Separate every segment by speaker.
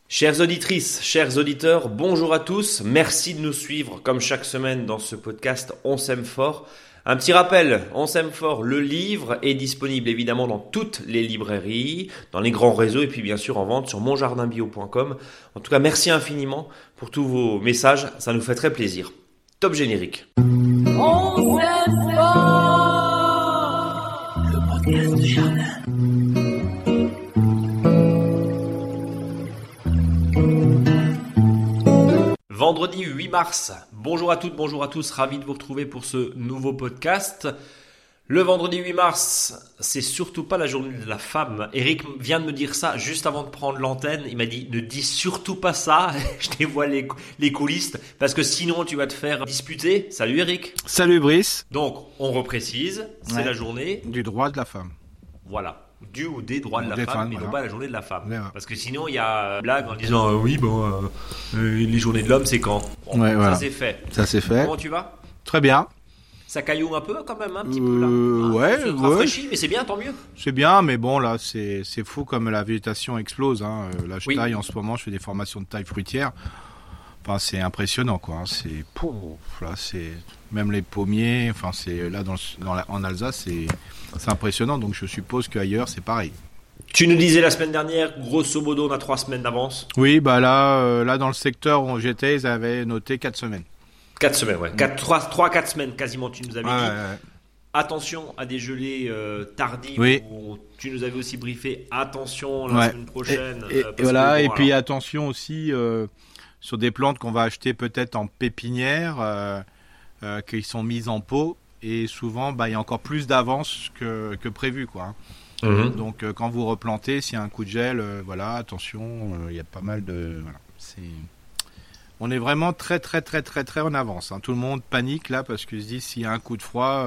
Speaker 1: Chères auditrices, chers auditeurs, bonjour à tous. Merci de nous suivre comme chaque semaine dans ce podcast On s'aime fort. Un petit rappel, On s'aime fort, le livre est disponible évidemment dans toutes les librairies, dans les grands réseaux et puis bien sûr en vente sur monjardinbio.com. En tout cas, merci infiniment pour tous vos messages, ça nous fait très plaisir. Top générique.
Speaker 2: On s'aime fort, le podcast de jardin.
Speaker 1: Vendredi 8 mars, bonjour à toutes, bonjour à tous, ravi de vous retrouver pour ce nouveau podcast. Le vendredi 8 mars, c'est surtout pas la journée de la femme. Eric vient de me dire ça juste avant de prendre l'antenne. Il m'a dit ne dis surtout pas ça, je dévoile les coulisses parce que sinon tu vas te faire disputer. Salut Eric.
Speaker 3: Salut Brice.
Speaker 1: Donc on reprécise, c'est la journée
Speaker 3: du droit de la femme.
Speaker 1: Voilà. Du ou des droits de la femme, mais non pas la journée de la femme.
Speaker 3: Ouais.
Speaker 1: Parce que sinon, il y a une blague en disant les journées de l'homme, c'est quand bon,
Speaker 3: ouais, voilà.
Speaker 1: Ça c'est fait.
Speaker 3: Ça c'est fait.
Speaker 1: Comment tu vas?
Speaker 3: Très bien.
Speaker 1: Ça cailloux un peu quand même, un petit peu là.
Speaker 3: Ouais,
Speaker 1: ça te rafraîchit, mais c'est bien, tant mieux.
Speaker 3: C'est bien, mais bon, là, c'est fou comme la végétation explose. Hein. Là, je taille en ce moment, je fais des formations de taille fruitière. Enfin, c'est impressionnant, quoi. Hein. Là, c'est même les pommiers. Enfin, c'est là en Alsace, c'est impressionnant. Donc, je suppose qu'ailleurs, c'est pareil.
Speaker 1: Tu nous disais la semaine dernière, grosso modo, on a 3 semaines d'avance.
Speaker 3: Oui, bah là, dans le secteur où j'étais, ils avaient noté 4 semaines.
Speaker 1: 4 semaines, ouais. 3-4 semaines quasiment, tu nous avais dit.
Speaker 3: Ouais.
Speaker 1: Attention à des gelées tardives.
Speaker 3: Oui.
Speaker 1: Tu nous avais aussi briefé. Attention la semaine prochaine.
Speaker 3: Et voilà. Et puis attention aussi sur des plantes qu'on va acheter peut-être en pépinière, qui sont mises en pot. Et souvent, il y a encore plus d'avance que prévu, quoi.
Speaker 1: Mm-hmm.
Speaker 3: Donc, quand vous replantez, s'il y a un coup de gel, attention, il y a pas mal de... Voilà, on est vraiment très, très, très, très, très en avance. Hein. Tout le monde panique, là, parce qu'il se dit, s'il y a un coup de froid...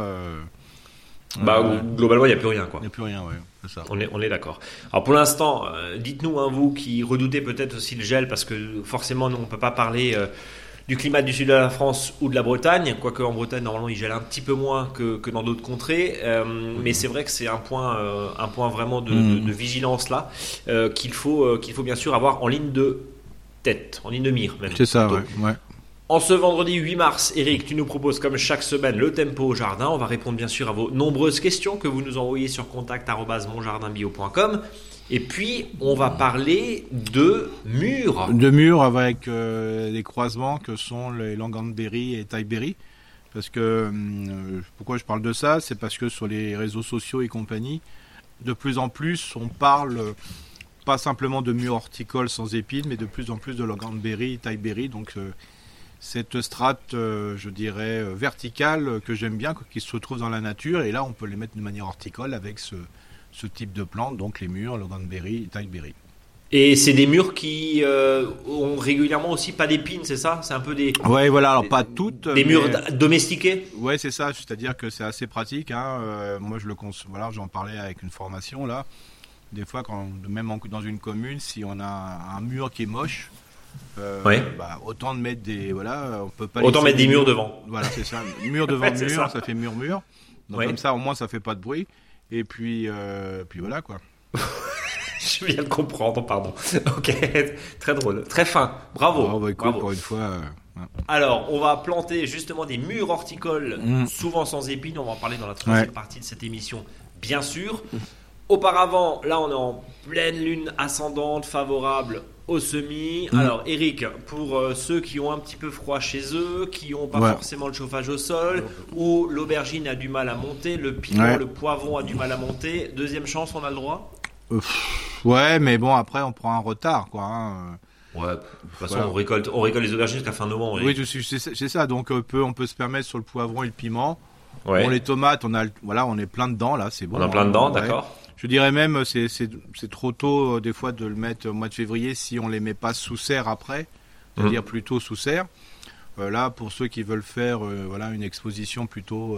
Speaker 1: globalement, il n'y a plus rien, quoi.
Speaker 3: Il n'y a plus rien, ouais, c'est ça.
Speaker 1: On est d'accord. Alors, pour l'instant, dites-nous, vous qui redoutez peut-être aussi le gel, parce que forcément, nous, on ne peut pas parler... du climat du sud de la France ou de la Bretagne, quoique en Bretagne normalement il gèle un petit peu moins que dans d'autres contrées, mais c'est vrai que c'est un point vraiment de vigilance là qu'il faut bien sûr avoir en ligne de tête, en ligne de mire même.
Speaker 3: C'est ça,
Speaker 1: Donc,
Speaker 3: ouais.
Speaker 1: en ce vendredi 8 mars, Eric, tu nous proposes comme chaque semaine le tempo au jardin. On va répondre bien sûr à vos nombreuses questions que vous nous envoyez sur contact@monjardinbio.com. Et puis, on va parler de murs.
Speaker 3: De murs avec des croisements que sont les Langanberry et Thyberry. Parce que, pourquoi je parle de ça? C'est parce que sur les réseaux sociaux et compagnie, de plus en plus, on parle pas simplement de murs horticoles sans épines, mais de plus en plus de Langanberry et Thyberry. Donc, cette strate, je dirais, verticale que j'aime bien, qui se retrouve dans la nature. Et là, on peut les mettre de manière horticole avec ce type de plantes, donc les murs, Langanberry et Thyberry.
Speaker 1: Et c'est des murs qui ont régulièrement aussi pas d'épines, c'est ça? C'est un peu des...
Speaker 3: Ouais, voilà, alors pas toutes.
Speaker 1: Des murs domestiqués?
Speaker 3: Ouais, c'est ça, c'est-à-dire que c'est assez pratique. Hein. Moi, voilà, j'en parlais avec une formation, là. Des fois, même dans une commune, si on a un mur qui est moche, autant de mettre on peut pas
Speaker 1: autant mettre des murs devant.
Speaker 3: Voilà, c'est ça. Mur devant mur, ça fait murmure. Donc comme ça, au moins, ça fait pas de bruit. Et puis voilà, quoi.
Speaker 1: Je viens de comprendre, pardon. Ok, très drôle, très fin. Bravo.
Speaker 3: Écoute,
Speaker 1: bravo.
Speaker 3: Pour une fois.
Speaker 1: Alors, on va planter justement des murs horticoles, souvent sans épines. On va en parler dans la troisième partie de cette émission, bien sûr. Auparavant, là, on est en pleine lune ascendante, favorable au semis. Alors, Eric, pour ceux qui ont un petit peu froid chez eux, qui n'ont pas forcément le chauffage au sol, ou l'aubergine a du mal à monter, le piment, le poivron a du mal à monter, deuxième chance, on a le droit?
Speaker 3: Ouais, mais bon, après, on prend un retard, quoi. Hein.
Speaker 1: Ouais, de toute façon, on récolte les aubergines jusqu'à fin novembre.
Speaker 3: Oui, c'est ça. Donc, on peut se permettre sur le poivron et le piment.
Speaker 1: Ouais.
Speaker 3: Bon, les tomates, on est plein dedans, là, c'est bon.
Speaker 1: On est plein dedans, d'accord.
Speaker 3: Je dirais même, c'est trop tôt, des fois, de le mettre au mois de février si on les met pas sous serre après, c'est-à-dire plutôt sous serre. Là, pour ceux qui veulent faire, une exposition plutôt,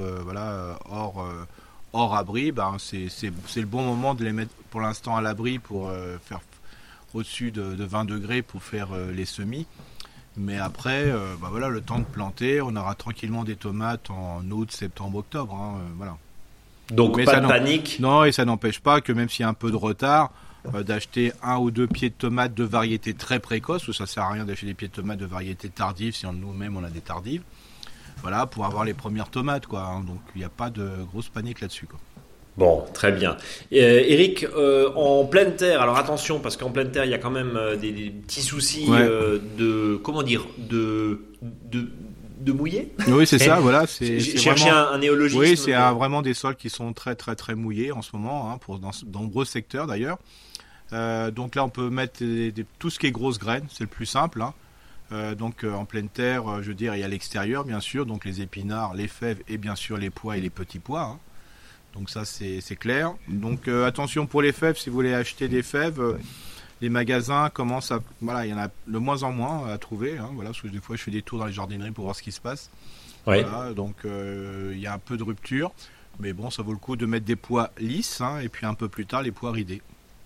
Speaker 3: hors abri, c'est le bon moment de les mettre pour l'instant à l'abri pour faire au-dessus de 20 degrés pour faire les semis. Mais après, le temps de planter, on aura tranquillement des tomates en août, septembre, octobre. Voilà.
Speaker 1: Donc
Speaker 3: mais
Speaker 1: pas de panique.
Speaker 3: Non, et ça n'empêche pas que même s'il y a un peu de retard, d'acheter 1 ou 2 pieds de tomates de variété très précoce, parce que ça sert à rien d'acheter des pieds de tomates de variété tardive si nous-mêmes on a des tardives. Voilà, pour avoir les premières tomates, quoi. Hein. Donc il n'y a pas de grosse panique là-dessus, quoi.
Speaker 1: Bon, très bien. Eric, en pleine terre, alors attention, parce qu'en pleine terre, il y a quand même des petits soucis de, comment dire, de mouiller.
Speaker 3: Oui, c'est ça, voilà.
Speaker 1: J'ai cherché un néologisme.
Speaker 3: Oui, c'est vraiment des sols qui sont très, très, très mouillés en ce moment, hein, dans de nombreux secteurs d'ailleurs. Donc là, on peut mettre tout ce qui est grosses graines, c'est le plus simple, hein. Donc en pleine terre, je veux dire, et à l'extérieur, bien sûr, donc les épinards, les fèves et bien sûr les pois et les petits pois, hein. Donc ça, c'est clair. Donc attention pour les fèves, si vous voulez acheter des fèves, les magasins commencent à... Voilà, il y en a de moins en moins à trouver, hein, voilà, parce que des fois, je fais des tours dans les jardineries pour voir ce qui se passe.
Speaker 1: Ouais.
Speaker 3: Voilà, donc il y a un peu de rupture, mais bon, ça vaut le coup de mettre des pois lisses, hein, et puis un peu plus tard, les pois ridés.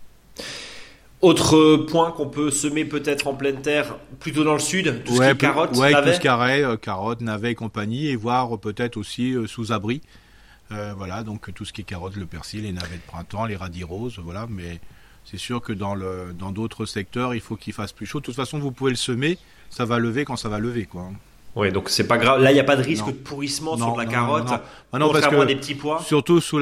Speaker 1: Autre point qu'on peut semer peut-être en pleine terre, plutôt dans le sud, tout ce qui est carottes, navets.
Speaker 3: Tout ce qui est carottes, navets et compagnie, et voire peut-être aussi sous abri. Voilà, donc tout ce qui est carottes, le persil, les navets de printemps, les radis roses, voilà, mais c'est sûr que dans d'autres secteurs, il faut qu'il fasse plus chaud. De toute façon, vous pouvez le semer, ça va lever quand ça va lever, quoi.
Speaker 1: Oui, donc c'est pas grave. Là, il n'y a pas de risque de pourrissement sur de la carotte,
Speaker 3: contrairement
Speaker 1: à des petits pois.
Speaker 3: Surtout si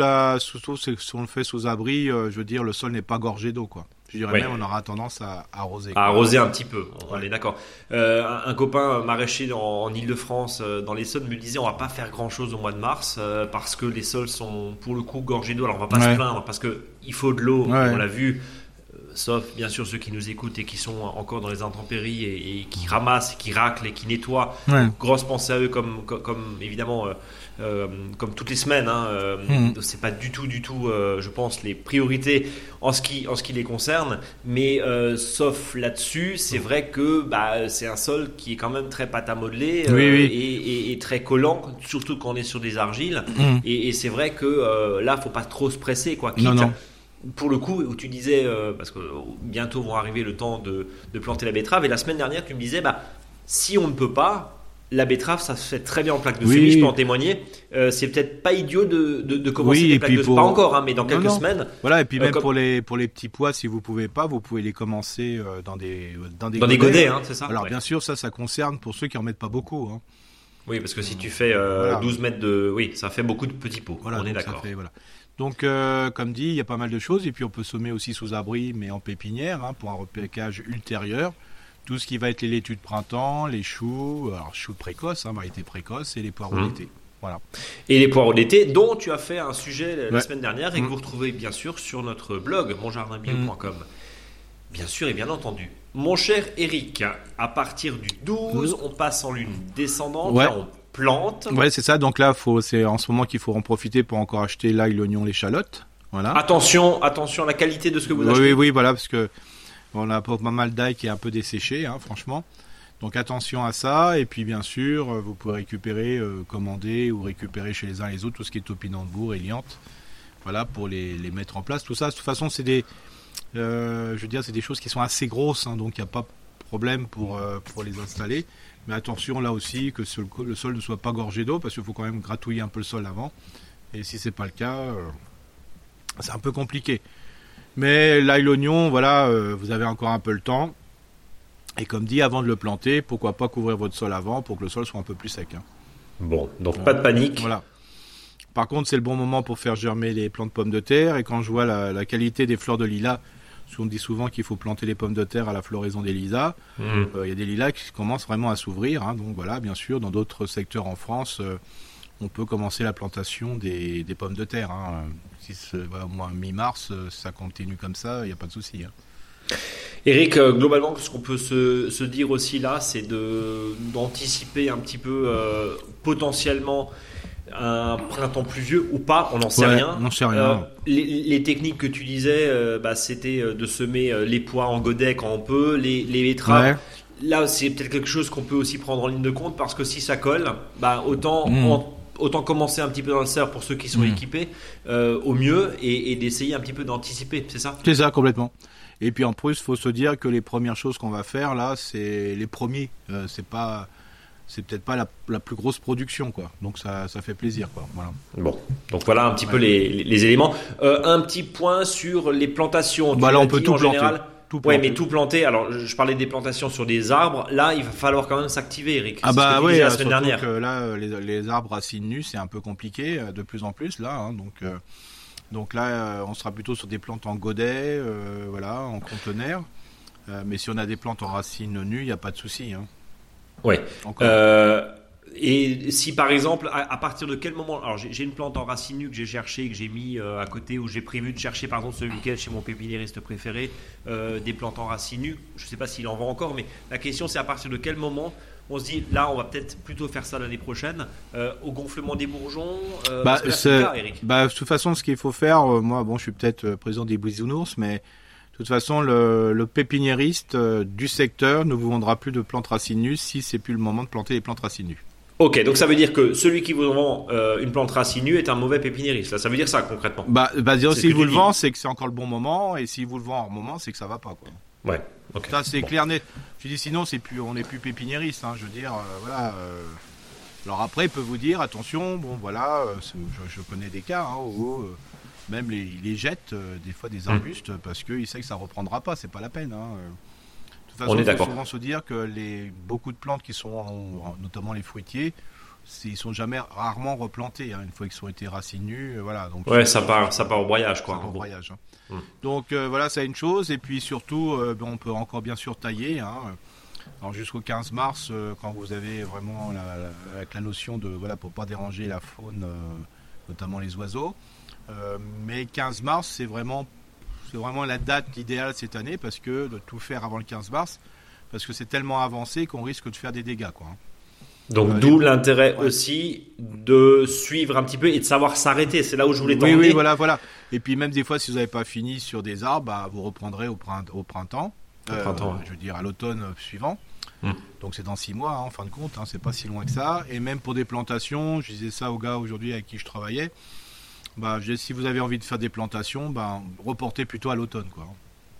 Speaker 3: on le fait sous abri, je veux dire, le sol n'est pas gorgé d'eau, quoi. Je dirais même, on aura tendance à arroser.
Speaker 1: À arroser un petit peu, on est d'accord. Un copain maraîcher en Ile-de-France, dans l'Essonne, me disait on va pas faire grand-chose au mois de mars parce que les sols sont pour le coup gorgés d'eau. Alors on va pas se plaindre parce que il faut de l'eau, on l'a vu. Sauf bien sûr ceux qui nous écoutent et qui sont encore dans les intempéries et qui ramassent, qui raclent et qui nettoient. Grosse pensée à eux comme évidemment comme toutes les semaines. C'est pas du tout, je pense, les priorités en ce qui les concerne. Mais sauf là-dessus, c'est vrai que c'est un sol qui est quand même très pâte à modeler et très collant, surtout quand on est sur des argiles. Et c'est vrai que là, faut pas trop se presser, quoi.
Speaker 3: Non.
Speaker 1: Pour le coup, où tu disais, parce que bientôt vont arriver le temps de planter la betterave, et la semaine dernière, tu me disais, si on ne peut pas, la betterave, ça se fait très bien en plaque de semis, je peux en témoigner. C'est peut-être pas idiot de commencer des plaques de semis, pas encore, mais dans quelques semaines.
Speaker 3: Voilà, et puis même pour les petits pois, si vous pouvez pas, vous pouvez les commencer dans des
Speaker 1: godets, c'est ça.
Speaker 3: Alors bien sûr, ça concerne pour ceux qui en mettent pas beaucoup, hein.
Speaker 1: Oui, parce que si tu fais 12 mètres ça fait beaucoup de petits pots, on est d'accord.
Speaker 3: Donc, comme dit, il y a pas mal de choses. Et puis, on peut semer aussi sous abri, mais en pépinière, hein, pour un repiquage ultérieur. Tout ce qui va être les laitues de printemps, les choux, alors choux précoces, variétés précoces, et les poireaux d'été. Voilà.
Speaker 1: Et les poireaux d'été, dont tu as fait un sujet la semaine dernière et que vous retrouvez bien sûr sur notre blog, monjardinbio.com. Bien sûr et bien entendu. Mon cher Eric, à partir du 12, on passe en lune descendante. Là, on plante.
Speaker 3: Ouais, c'est ça. Donc là, c'est en ce moment qu'il faut en profiter pour encore acheter l'ail, l'oignon, l'échalote. Voilà.
Speaker 1: Attention à la qualité de ce que vous achetez.
Speaker 3: Oui, voilà, parce que on a pas mal d'ail qui est un peu desséché, hein, franchement. Donc attention à ça. Et puis bien sûr, vous pouvez récupérer, commander ou récupérer chez les uns et les autres tout ce qui est topinambour et liante. Voilà, pour les mettre en place. Tout ça, de toute façon, c'est des choses qui sont assez grosses, hein, donc il n'y a pas de problème pour les installer. Mais attention là aussi que le sol ne soit pas gorgé d'eau, parce qu'il faut quand même gratouiller un peu le sol avant. Et si c'est pas le cas, c'est un peu compliqué. Mais l'ail, l'oignon, voilà, vous avez encore un peu le temps. Et comme dit, avant de le planter, pourquoi pas couvrir votre sol avant pour que le sol soit un peu plus sec, hein.
Speaker 1: Bon, donc pas de panique.
Speaker 3: Voilà. Par contre, c'est le bon moment pour faire germer les plants de pommes de terre. Et quand je vois la qualité des fleurs de lilas, parce qu'on dit souvent qu'il faut planter les pommes de terre à la floraison des lilas. Il y a des lilas qui commencent vraiment à s'ouvrir, hein. Donc voilà, bien sûr, dans d'autres secteurs en France, on peut commencer la plantation des pommes de terre, hein. Si au moins mi-mars, ça continue comme ça, il n'y a pas de souci, hein.
Speaker 1: Eric, globalement, ce qu'on peut se dire aussi là, c'est d'anticiper un petit peu potentiellement un printemps pluvieux ou pas, on n'en sait rien.
Speaker 3: On n'en sait rien.
Speaker 1: Les techniques que tu disais, c'était de semer les pois en godet quand on peut, les betteraves. Ouais. Là, c'est peut-être quelque chose qu'on peut aussi prendre en ligne de compte, parce que si ça colle, autant commencer un petit peu dans le cerf pour ceux qui sont équipés au mieux et d'essayer un petit peu d'anticiper, c'est ça ?
Speaker 3: C'est ça, complètement. Et puis en plus, il faut se dire que les premières choses qu'on va faire là, c'est les premiers. C'est pas c'est peut-être pas la plus grosse production, quoi. Donc ça fait plaisir, quoi. Voilà.
Speaker 1: Bon, donc voilà un petit peu les éléments. Un petit point sur les plantations.
Speaker 3: Bah là, on peut tout planter.
Speaker 1: Oui, mais tout planter. Alors, je parlais des plantations sur des arbres. Là, il va falloir quand même s'activer, Eric.
Speaker 3: Ah bah oui,
Speaker 1: la semaine dernière.
Speaker 3: Que là, les arbres racines nues, c'est un peu compliqué de plus en plus là. Hein, donc là, on sera plutôt sur des plantes en godet, voilà, en conteneur. Mais si on a des plantes en racines nues, il n'y a pas de souci. Hein.
Speaker 1: Ouais. Et si par exemple, à partir de quel moment, alors j'ai une plante en racine nue que j'ai cherchée, que j'ai mis à côté, où j'ai prévu de chercher par exemple ce week-end chez mon pépiniériste préféré, des plantes en racine nue, je ne sais pas s'il en vend encore, mais la question c'est à partir de quel moment on se dit, là on va peut-être plutôt faire ça l'année prochaine, au gonflement des bourgeons, c'est le cas, Eric.
Speaker 3: De toute façon, ce qu'il faut faire, moi je suis peut-être président des Bisounours, mais de toute façon, le pépiniériste du secteur ne vous vendra plus de plantes racines nues si c'est plus le moment de planter les plantes racines nues.
Speaker 1: Ok, donc ça veut dire que celui qui vous vend une plante racine nue est un mauvais pépiniériste. Là, ça veut dire ça concrètement.
Speaker 3: S'il vous le vend, c'est que c'est encore le bon moment, et s'il vous le vend en moment, c'est que ça va pas, quoi.
Speaker 1: Ouais. Ok.
Speaker 3: Ça c'est clair net. Je dis sinon on n'est plus pépiniériste. Hein, je veux dire, voilà. Alors après, il peut vous dire attention, bon voilà, je connais des cas où même les jettent des fois des arbustes parce qu'ils savent que ça reprendra pas, c'est pas la peine. Hein. De toute façon, il faut souvent se dire que beaucoup de plantes qui sont, notamment les fruitiers, ils sont rarement replantés. Hein, une fois qu'ils ont été racines nues, voilà. Donc
Speaker 1: ça part au broyage, quoi.
Speaker 3: Ça part au broyage. Hein. Donc voilà, c'est une chose. Et puis surtout, on peut encore bien sûr tailler. Hein. Alors jusqu'au 15 mars, quand vous avez vraiment avec la notion de pour pas déranger la faune, notamment les oiseaux. Mais 15 mars, c'est vraiment la date idéale cette année, parce que de tout faire avant le 15 mars, parce que c'est tellement avancé qu'on risque de faire des dégâts, quoi.
Speaker 1: Donc d'où l'intérêt aussi de suivre un petit peu et de savoir s'arrêter. C'est là où je voulais t'emmener.
Speaker 3: Oui, voilà. Et puis même des fois, si vous n'avez pas fini sur des arbres, vous reprendrez au printemps. Je veux dire à l'automne suivant. Donc c'est dans 6 mois, en fin de compte. Hein, c'est pas si loin que ça. Et même pour des plantations, je disais ça aux gars aujourd'hui avec qui je travaillais. Si vous avez envie de faire des plantations, reportez plutôt à l'automne, quoi.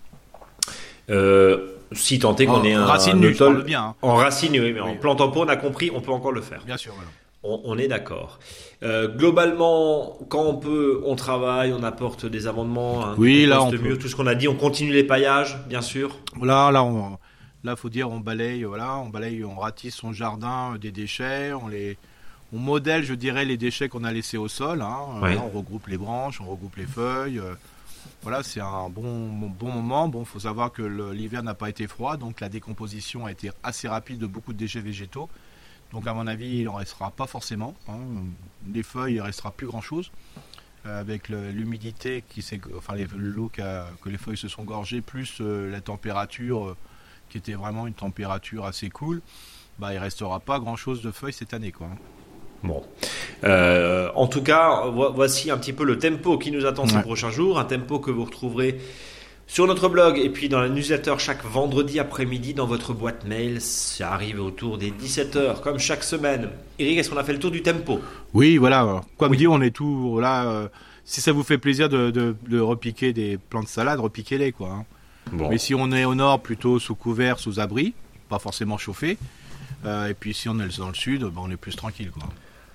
Speaker 1: Si tant est qu'on est
Speaker 3: racine nue, je parle bien. Hein.
Speaker 1: En racine nue, oui, mais en plante en pot, on a compris, on peut encore le faire.
Speaker 3: Bien sûr, voilà.
Speaker 1: On est d'accord. Globalement, quand on peut, on travaille, on apporte des amendements. Hein,
Speaker 3: oui, là, on
Speaker 1: peut. Tout ce qu'on a dit, on continue les paillages, bien sûr.
Speaker 3: Là, faut dire, on balaye, on ratisse son jardin des déchets, on modèle, je dirais, les déchets qu'on a laissés au sol. Hein.
Speaker 1: Oui.
Speaker 3: Là, on regroupe les branches, on regroupe les feuilles. Voilà, c'est un bon moment. Bon, faut savoir que l'hiver n'a pas été froid, donc la décomposition a été assez rapide de beaucoup de déchets végétaux. Donc, à mon avis, il en restera pas forcément. Hein. Les feuilles, il restera plus grand-chose. Avec l'humidité l'eau que les feuilles se sont gorgées, plus la température qui était vraiment une température assez cool, il restera pas grand-chose de feuilles cette année, quoi.
Speaker 1: Bon. En tout cas, voici un petit peu le tempo qui nous attend ces prochains jours. Un tempo que vous retrouverez sur notre blog et puis dans la newsletter chaque vendredi après-midi dans votre boîte mail. Ça arrive autour des 17h, comme chaque semaine. Eric, est-ce qu'on a fait le tour du tempo ?
Speaker 3: Oui, voilà. Comme dit, on est tout là. Si ça vous fait plaisir de repiquer des plants de salade, repiquez-les, quoi. Hein. Bon. Mais si on est au nord, plutôt sous couvert, sous abri, pas forcément chauffé. Et puis si on est dans le sud, on est plus tranquille, quoi.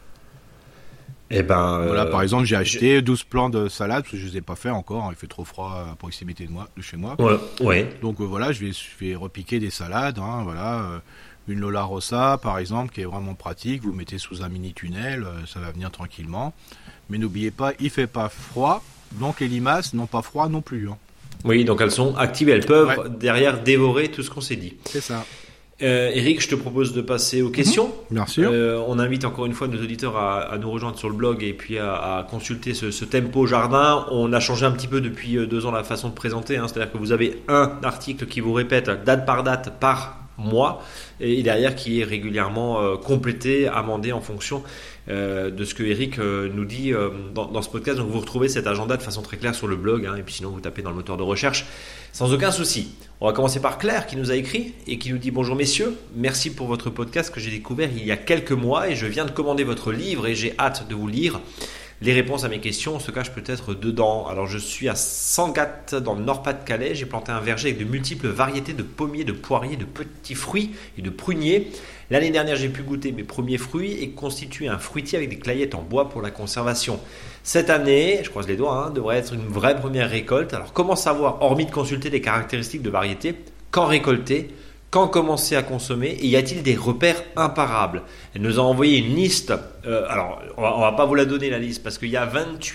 Speaker 3: Voilà, par exemple, j'ai acheté 12 plants de salade, parce que je ne les ai pas fait encore, il fait trop froid à proximité de chez moi.
Speaker 1: Ouais.
Speaker 3: Donc voilà, je vais repiquer des salades, hein, voilà. Une Lola Rossa, par exemple, qui est vraiment pratique, vous mettez sous un mini tunnel, ça va venir tranquillement. Mais n'oubliez pas, il ne fait pas froid, donc les limaces n'ont pas froid non plus. Hein.
Speaker 1: Oui, donc elles sont actives, elles peuvent derrière dévorer tout ce qu'on s'est dit.
Speaker 3: C'est ça.
Speaker 1: Eric, je te propose de passer aux questions.
Speaker 3: Bien sûr.
Speaker 1: On invite encore une fois nos auditeurs à nous rejoindre sur le blog et puis à consulter ce tempo jardin. On a changé un petit peu depuis 2 ans la façon de présenter. Hein, c'est-à-dire que vous avez un article qui vous répète date par mois et derrière qui est régulièrement complété, amendé en fonction de ce que Eric nous dit dans ce podcast. Donc vous retrouvez cet agenda de façon très claire sur le blog, hein, et puis sinon vous tapez dans le moteur de recherche sans aucun souci. On va commencer par Claire qui nous a écrit et qui nous dit: bonjour messieurs, merci pour votre podcast que j'ai découvert il y a quelques mois et je viens de commander votre livre et j'ai hâte de vous lire. les réponses à mes questions se cachent peut-être dedans. Alors je suis à Sangatte dans le Nord-Pas-de-Calais. J'ai planté un verger avec de multiples variétés de pommiers, de poiriers, de petits fruits et de pruniers. L'année dernière, j'ai pu goûter mes premiers fruits et constituer un fruitier avec des clayettes en bois pour la conservation. Cette année, je croise les doigts, devrait être une vraie première récolte. Alors comment savoir, hormis de consulter les caractéristiques de variété, quand récolter, quand commencer à consommer et y a-t-il des repères imparables? Elle nous a envoyé une liste. Alors, on va pas vous la donner la liste parce qu'il y a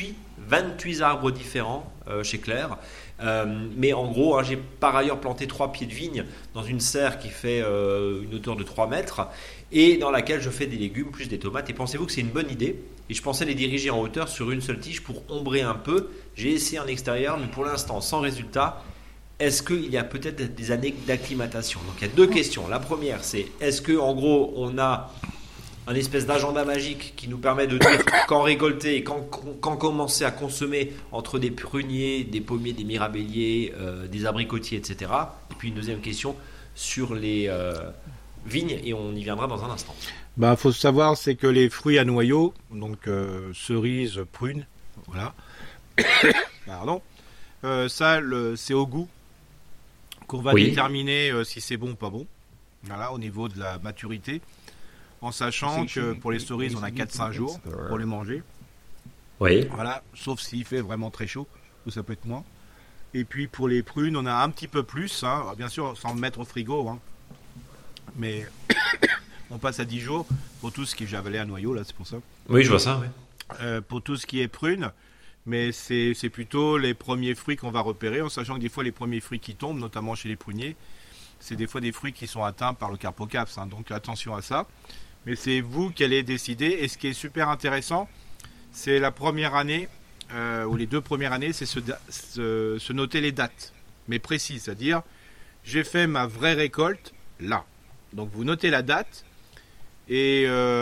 Speaker 1: 28 arbres différents chez Claire. Mais en gros, j'ai par ailleurs planté 3 pieds de vigne dans une serre qui fait une hauteur de 3 mètres et dans laquelle je fais des légumes plus des tomates. Et pensez-vous que c'est une bonne idée? Et je pensais les diriger en hauteur sur une seule tige pour ombrer un peu. J'ai essayé en extérieur, mais pour l'instant sans résultat. Est-ce qu'il y a peut-être des années d'acclimatation? Donc il y a 2 questions. La première, c'est est-ce qu'en gros on a un espèce d'agenda magique qui nous permet de dire quand récolter et quand commencer à consommer entre des pruniers, des pommiers, des mirabelliers, des abricotiers, etc. Et puis une deuxième question sur les vignes et on y viendra dans un instant.
Speaker 3: Faut savoir, c'est que les fruits à noyaux, donc cerises, prunes, voilà. Pardon. C'est au goût qu'on va déterminer si c'est bon ou pas bon. Voilà, au niveau de la maturité. En sachant que pour les cerises, on a 4-5 jours pour les manger.
Speaker 1: Oui.
Speaker 3: Voilà, sauf s'il fait vraiment très chaud, ou ça peut être moins. Et puis pour les prunes, on a un petit peu plus, bien sûr sans le mettre au frigo. Mais on passe à 10 jours pour tout ce qui est javelé à noyau, là, c'est pour ça.
Speaker 1: Oui, je vois ça, oui.
Speaker 3: Pour tout ce qui est prunes, mais c'est plutôt les premiers fruits qu'on va repérer, en sachant que des fois les premiers fruits qui tombent, notamment chez les pruniers, c'est des fois des fruits qui sont atteints par le carpocaps, donc attention à ça. Mais c'est vous qui allez décider. Et ce qui est super intéressant, c'est la première année, ou les 2 premières années, c'est se noter les dates, mais précises, c'est-à-dire j'ai fait ma vraie récolte là. Donc vous notez la date et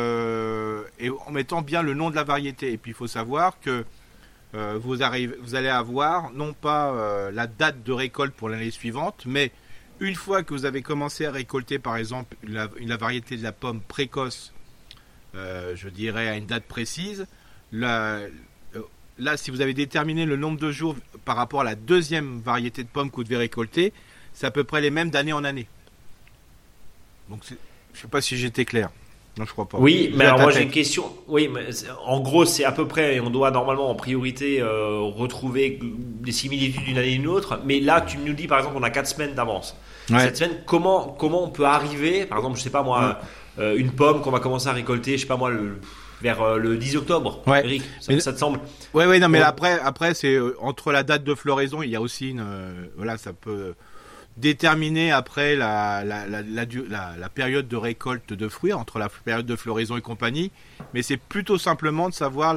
Speaker 3: en mettant bien le nom de la variété. Et puis il faut savoir que vous allez avoir non pas la date de récolte pour l'année suivante, mais une fois que vous avez commencé à récolter par exemple la variété de la pomme précoce, je dirais à une date précise, là si vous avez déterminé le nombre de jours par rapport à la deuxième variété de pommes que vous devez récolter, c'est à peu près les mêmes d'année en année. Donc je ne sais pas si j'étais clair. Non, je crois pas.
Speaker 1: Oui, mais alors moi j'ai une question. Oui, mais en gros, c'est à peu près, on doit normalement en priorité retrouver des similitudes d'une année à une autre. Mais là, tu nous dis par exemple, on a 4 semaines d'avance.
Speaker 3: Ouais.
Speaker 1: Cette semaine, comment on peut arriver, par exemple, je sais pas moi, une pomme qu'on va commencer à récolter, je sais pas moi, vers le 10 octobre.
Speaker 3: Ouais.
Speaker 1: Eric, ça te semble?
Speaker 3: Ouais, non, mais après c'est entre la date de floraison, il y a aussi ça peut déterminer après la période de récolte de fruits, entre la période de floraison et compagnie, mais c'est plutôt simplement de savoir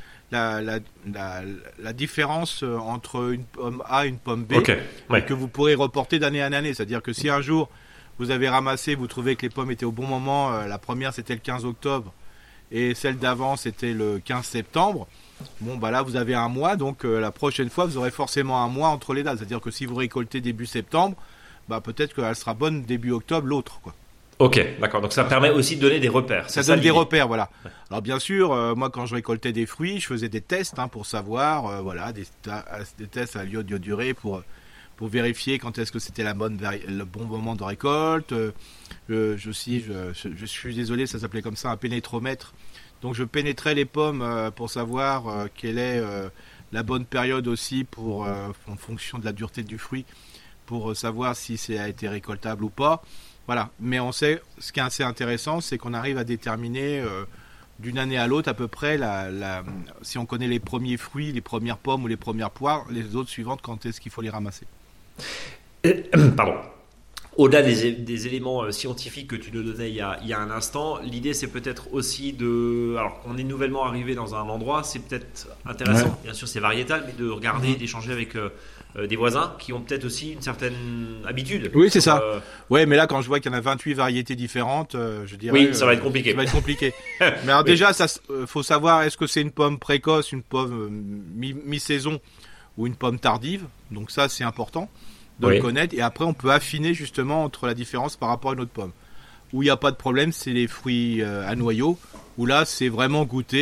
Speaker 3: la différence entre une pomme A et une pomme B, que vous pourrez reporter d'année en année. C'est-à-dire que si un jour vous avez ramassé, vous trouvez que les pommes étaient au bon moment, la première c'était le 15 octobre et celle d'avant c'était le 15 septembre, là vous avez un mois, donc la prochaine fois vous aurez forcément un mois entre les dates. C'est-à-dire que si vous récoltez début septembre, peut-être qu'elle sera bonne début octobre, l'autre, quoi.
Speaker 1: Ok, d'accord. Donc ça permet aussi de donner des repères.
Speaker 3: Ça donne des repères, voilà. Ouais. Alors bien sûr, moi quand je récoltais des fruits, je faisais des tests pour savoir, des tests à l'iodurée pour vérifier quand est-ce que c'était le bon moment de récolte. Je suis désolé, ça s'appelait comme ça, un pénétromètre. Donc je pénétrais les pommes pour savoir quelle est la bonne période aussi en fonction de la dureté du fruit, pour savoir si ça a été récoltable ou pas. Voilà. Mais on sait, ce qui est assez intéressant, c'est qu'on arrive à déterminer d'une année à l'autre à peu près, si on connaît les premiers fruits, les premières pommes ou les premières poires, les autres suivantes, quand est-ce qu'il faut les ramasser.
Speaker 1: Pardon. Au-delà des éléments scientifiques que tu nous donnais il y a un instant, l'idée c'est peut-être aussi alors qu'on est nouvellement arrivé dans un endroit, c'est peut-être intéressant, bien sûr c'est variétal, mais de regarder, d'échanger avec des voisins qui ont peut-être aussi une certaine habitude.
Speaker 3: Oui, c'est ça. Ouais, mais là quand je vois qu'il y en a 28 variétés différentes, je dirais...
Speaker 1: Oui, ça va être compliqué.
Speaker 3: Ça va être compliqué. Mais alors déjà, faut savoir, est-ce que c'est une pomme précoce, une pomme mi-saison ou une pomme tardive. Donc ça, c'est important de le connaître, et après on peut affiner justement entre la différence par rapport à une autre pomme. Où il n'y a pas de problème, c'est les fruits à noyaux, où là c'est vraiment goûter,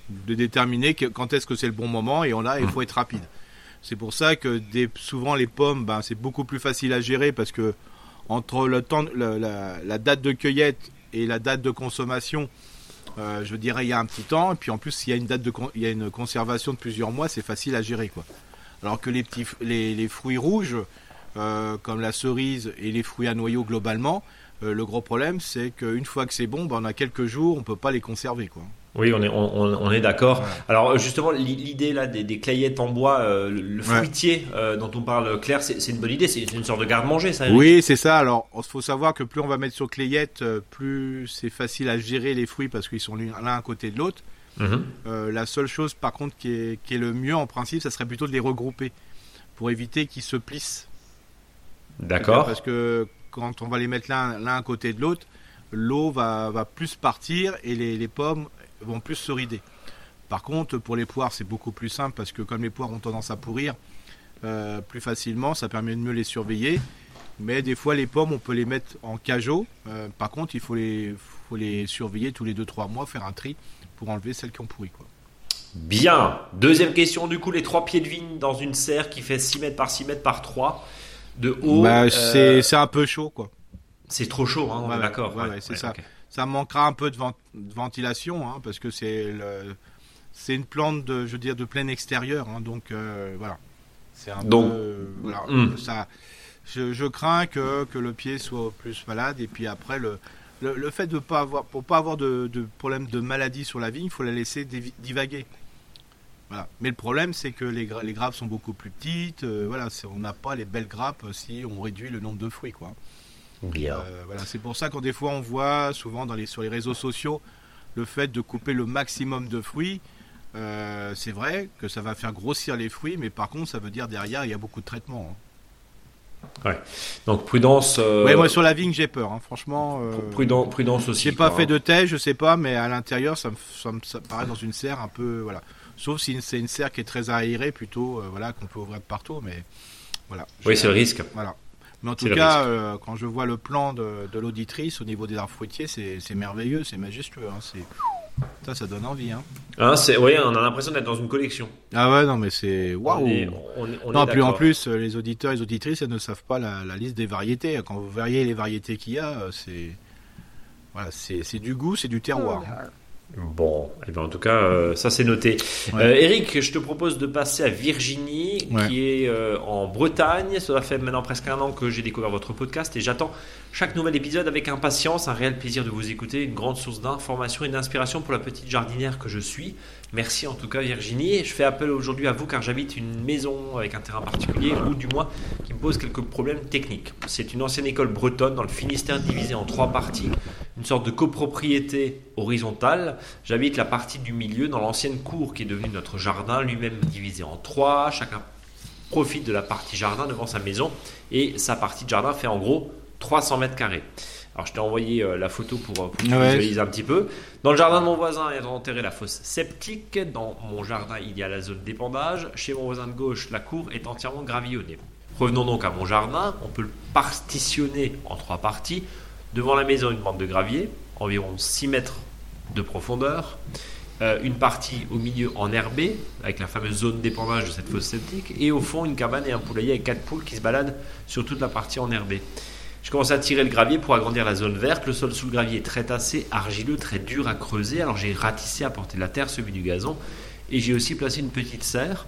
Speaker 3: de déterminer quand est-ce que c'est le bon moment, et il faut être rapide. C'est pour ça que souvent les pommes, c'est beaucoup plus facile à gérer, parce que entre le temps, la date de cueillette et la date de consommation, je dirais il y a un petit temps, et puis en plus s'il y a il y a une conservation de plusieurs mois, c'est facile à gérer, quoi. Alors que les fruits rouges, comme la cerise et les fruits à noyaux globalement, le gros problème c'est qu'une fois que c'est bon, on a quelques jours, on peut pas les conserver, quoi.
Speaker 1: Oui, on est d'accord.
Speaker 3: Ouais.
Speaker 1: Alors justement, l'idée là des clayettes en bois, le fruitier dont on parle, Claire, c'est une bonne idée. C'est une sorte de garde-manger, ça. Eric.
Speaker 3: Oui, c'est ça. Alors, il faut savoir que plus on va mettre sur clayette, plus c'est facile à gérer les fruits parce qu'ils sont l'un à côté de l'autre. La seule chose, par contre, qui est le mieux en principe, ça serait plutôt de les regrouper pour éviter qu'ils se plissent.
Speaker 1: D'accord.
Speaker 3: Parce que quand on va les mettre l'un à côté de l'autre, l'eau va plus partir et les pommes vont plus se rider. Par contre, pour les poires, c'est beaucoup plus simple parce que comme les poires ont tendance à pourrir plus facilement, ça permet de mieux les surveiller. Mais des fois, les pommes, on peut les mettre en cajot. Par contre, il faut les surveiller tous les 2-3 mois, faire un tri pour enlever celles qui ont pourri, quoi.
Speaker 1: Bien. Deuxième question, du coup, les 3 pieds de vigne dans une serre qui fait 6 mètres par 6 mètres par 3 de haut.
Speaker 3: C'est un peu chaud, quoi.
Speaker 1: C'est trop chaud, on est d'accord.
Speaker 3: C'est ça. Okay. Ça manquera un peu de ventilation, parce que c'est une plante de plein extérieur, donc voilà. C'est un peu voilà, ça. Je crains que le pied soit plus malade, et puis après le fait de pas avoir de problème de maladie sur la vigne, il faut la laisser divaguer. Voilà. Mais le problème, c'est que les grappes sont beaucoup plus petites. On n'a pas les belles grappes si on réduit le nombre de fruits, quoi.
Speaker 1: Bien.
Speaker 3: Voilà, c'est pour ça qu'en des fois on voit souvent sur les réseaux sociaux le fait de couper le maximum de fruits. C'est vrai que ça va faire grossir les fruits, mais par contre ça veut dire derrière il y a beaucoup de traitements.
Speaker 1: Ouais. Donc prudence.
Speaker 3: Moi sur la vigne j'ai peur, franchement.
Speaker 1: Prudence aussi.
Speaker 3: J'ai pas fait de thèse, je sais pas, mais à l'intérieur ça paraît dans une serre un peu voilà. Sauf si c'est une serre qui est très aérée plutôt, qu'on peut ouvrir de partout, mais voilà.
Speaker 1: Oui, c'est le risque.
Speaker 3: Voilà. Mais en tout cas, quand je vois le plan de l'auditrice au niveau des arbres fruitiers, c'est merveilleux, c'est majestueux. Ça donne envie.
Speaker 1: On a l'impression d'être dans une collection.
Speaker 3: Ah ouais, non, mais c'est waouh.
Speaker 1: Non,
Speaker 3: puis en plus, les auditeurs et les auditrices, elles ne savent pas la liste des variétés. Quand vous verriez les variétés qu'il y a, c'est du goût, c'est du terroir.
Speaker 1: Bon, en tout cas, ça c'est noté. Ouais. Eric, je te propose de passer à Virginie, qui est en Bretagne. Cela fait maintenant presque 1 an que j'ai découvert votre podcast et j'attends chaque nouvel épisode avec impatience. Un réel plaisir de vous écouter, une grande source d'information et d'inspiration pour la petite jardinière que je suis. Merci en tout cas Virginie. Je fais appel aujourd'hui à vous car j'habite une maison avec un terrain particulier ou du moins qui me pose quelques problèmes techniques. C'est une ancienne école bretonne dans le Finistère divisée en 3 parties, une sorte de copropriété horizontale. J'habite la partie du milieu dans l'ancienne cour qui est devenue notre jardin, lui-même divisé en 3. Chacun profite de la partie jardin devant sa maison et sa partie de jardin fait en gros 300 mètres carrés. Alors je t'ai envoyé la photo pour que tu visualises un petit peu. Dans le jardin de mon voisin est enterrée la fosse septique. Dans mon jardin il y a la zone d'épandage. Chez mon voisin de gauche la cour est entièrement gravillonnée. Revenons donc à mon jardin. On peut le partitionner en 3 parties. Devant la maison une bande de gravier, environ 6 mètres de profondeur. Une partie au milieu enherbée avec la fameuse zone d'épandage de cette fosse septique. Et au fond une cabane et un poulailler avec 4 poules qui se baladent sur toute la partie enherbée. Je commence à tirer le gravier pour agrandir la zone verte. Le sol sous le gravier est très tassé, argileux, très dur à creuser. Alors j'ai ratissé, apporté de la terre, semé du gazon. Et j'ai aussi placé une petite serre,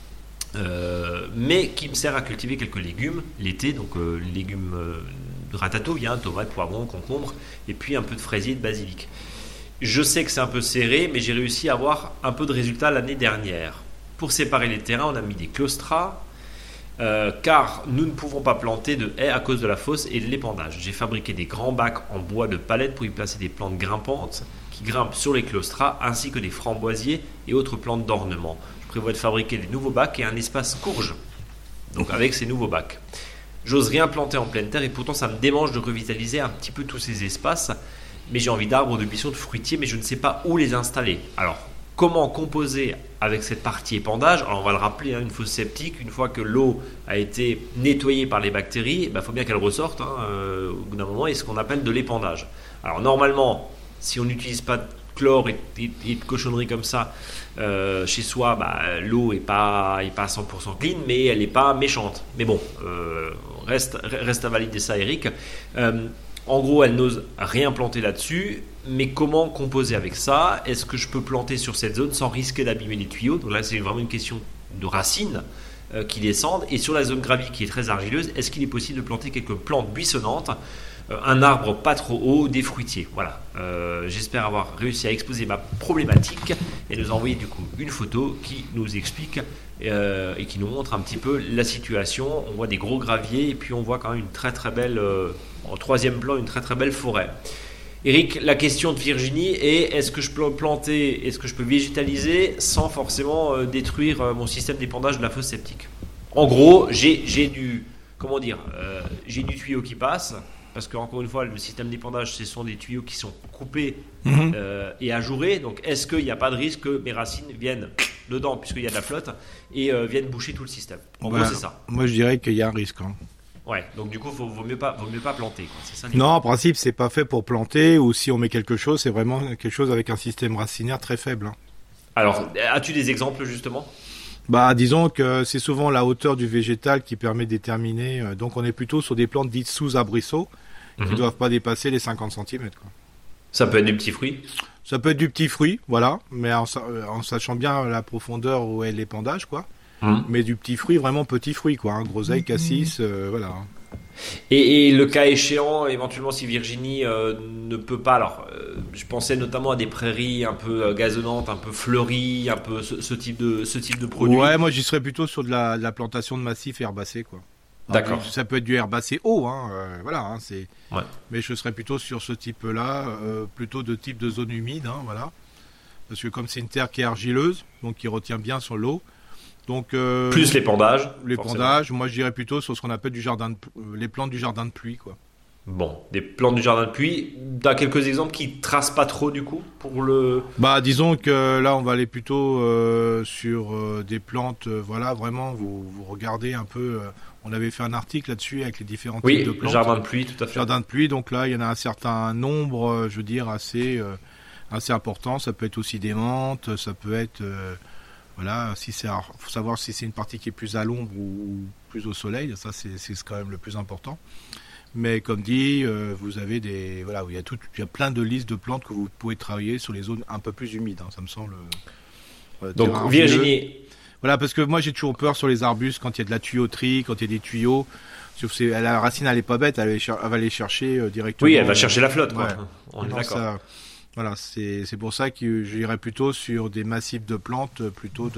Speaker 1: mais qui me sert à cultiver quelques légumes l'été. Donc légumes ratatouille, tomates, poivrons, concombres, et puis un peu de fraisier et de basilic. Je sais que c'est un peu serré, mais j'ai réussi à avoir un peu de résultats l'année dernière. Pour séparer les terrains, on a mis des claustras. Car nous ne pouvons pas planter de haies à cause de la fosse et de l'épandage. J'ai fabriqué des grands bacs en bois de palette pour y placer des plantes grimpantes qui grimpent sur les claustras ainsi que des framboisiers et autres plantes d'ornement. Je prévois de fabriquer des nouveaux bacs et un espace courge. Donc avec ces nouveaux bacs. J'ose rien planter en pleine terre et pourtant ça me démange de revitaliser un petit peu tous ces espaces. Mais j'ai envie d'arbres, de buissons, de fruitiers, mais je ne sais pas où les installer. Alors, comment composer avec cette partie épandage? Alors on va le rappeler, une fosse septique, une fois que l'eau a été nettoyée par les bactéries, il faut bien qu'elle ressorte au bout d'un moment, et ce qu'on appelle de l'épandage. Alors normalement, si on n'utilise pas chlore et de cochonneries comme ça chez soi, l'eau est pas à 100% clean, mais elle n'est pas méchante. Mais bon, reste à valider ça, Eric. En gros, elle n'ose rien planter là-dessus, mais comment composer avec ça? Est-ce que je peux planter sur cette zone sans risquer d'abîmer les tuyaux? Donc là, c'est vraiment une question de racines qui descendent. Et sur la zone gravie qui est très argileuse, est-ce qu'il est possible de planter quelques plantes buissonnantes, un arbre pas trop haut, des fruitiers? Voilà. J'espère avoir réussi à exposer ma problématique et nous envoyer du coup une photo qui nous explique et qui nous montre un petit peu la situation. On voit des gros graviers et puis on voit quand même une très très belle, en troisième plan, une très très belle forêt. Eric, la question de Virginie est: est-ce que je peux planter, est-ce que je peux végétaliser sans forcément détruire mon système d'épandage de la fosse septique? En gros, j'ai du tuyau qui passe, parce que encore une fois, le système d'épandage, ce sont des tuyaux qui sont coupés et ajourés. Donc, est-ce qu'il n'y a pas de risque que mes racines viennent dedans, puisqu'il y a de la flotte, et viennent boucher tout le système? En gros, c'est ça.
Speaker 3: Moi, je dirais qu'il y a un risque.
Speaker 1: Ouais, donc du coup, vaut mieux pas planter, quoi. C'est ça,
Speaker 3: non, en principe, c'est pas fait pour planter, ou si on met quelque chose, c'est vraiment quelque chose avec un système racinaire très faible.
Speaker 1: Alors, as-tu des exemples, justement?
Speaker 3: Disons que c'est souvent la hauteur du végétal qui permet de déterminer. Donc, on est plutôt sur des plantes dites sous arbrisseaux, qui ne doivent pas dépasser les 50 cm.
Speaker 1: Ça peut être des petits fruits?
Speaker 3: Ça peut être du petit fruit, voilà, mais en sachant bien la profondeur où est l'épandage, quoi. Mais du petit fruit, vraiment petit fruit, quoi. Groseille, cassis, voilà.
Speaker 1: Et le cas échéant, éventuellement, si Virginie ne peut pas, alors je pensais notamment à des prairies un peu gazonnantes, un peu fleuries, un peu ce type de produit.
Speaker 3: Ouais, moi j'y serais plutôt sur de la plantation de massifs herbacés, quoi.
Speaker 1: D'accord.
Speaker 3: Ça peut être du herbacé haut, voilà.
Speaker 1: Ouais.
Speaker 3: Mais je serais plutôt sur ce type-là, plutôt de type de zone humide, voilà. Parce que comme c'est une terre qui est argileuse, donc qui retient bien sur l'eau. Donc,
Speaker 1: plus l'épandage.
Speaker 3: L'épandage, moi je dirais plutôt sur ce qu'on appelle les plantes du jardin de pluie, quoi.
Speaker 1: Bon, des plantes du jardin de pluie. T'as quelques exemples qui tracent pas trop du coup pour le.
Speaker 3: Disons que là on va aller plutôt sur des plantes, voilà, vraiment vous regardez un peu. On avait fait un article là-dessus avec les différents types de plantes.
Speaker 1: Oui, jardin de pluie, tout à fait.
Speaker 3: Jardin de pluie, donc là il y en a un certain nombre, je veux dire assez important. Ça peut être aussi des menthes, ça peut être voilà, faut savoir si c'est une partie qui est plus à l'ombre ou plus au soleil, ça c'est quand même le plus important. Mais comme dit, vous avez il y a plein de listes de plantes que vous pouvez travailler sur les zones un peu plus humides, ça me semble.
Speaker 1: Donc Virginie.
Speaker 3: Voilà, parce que moi j'ai toujours peur sur les arbustes quand il y a de la tuyauterie, quand il y a des tuyaux. La racine elle est pas bête, elle va aller chercher directement.
Speaker 1: Oui, elle va chercher la flotte, quoi.
Speaker 3: Ouais.
Speaker 1: On est d'accord.
Speaker 3: Voilà, c'est pour ça que j'irais plutôt sur des massifs de plantes, plutôt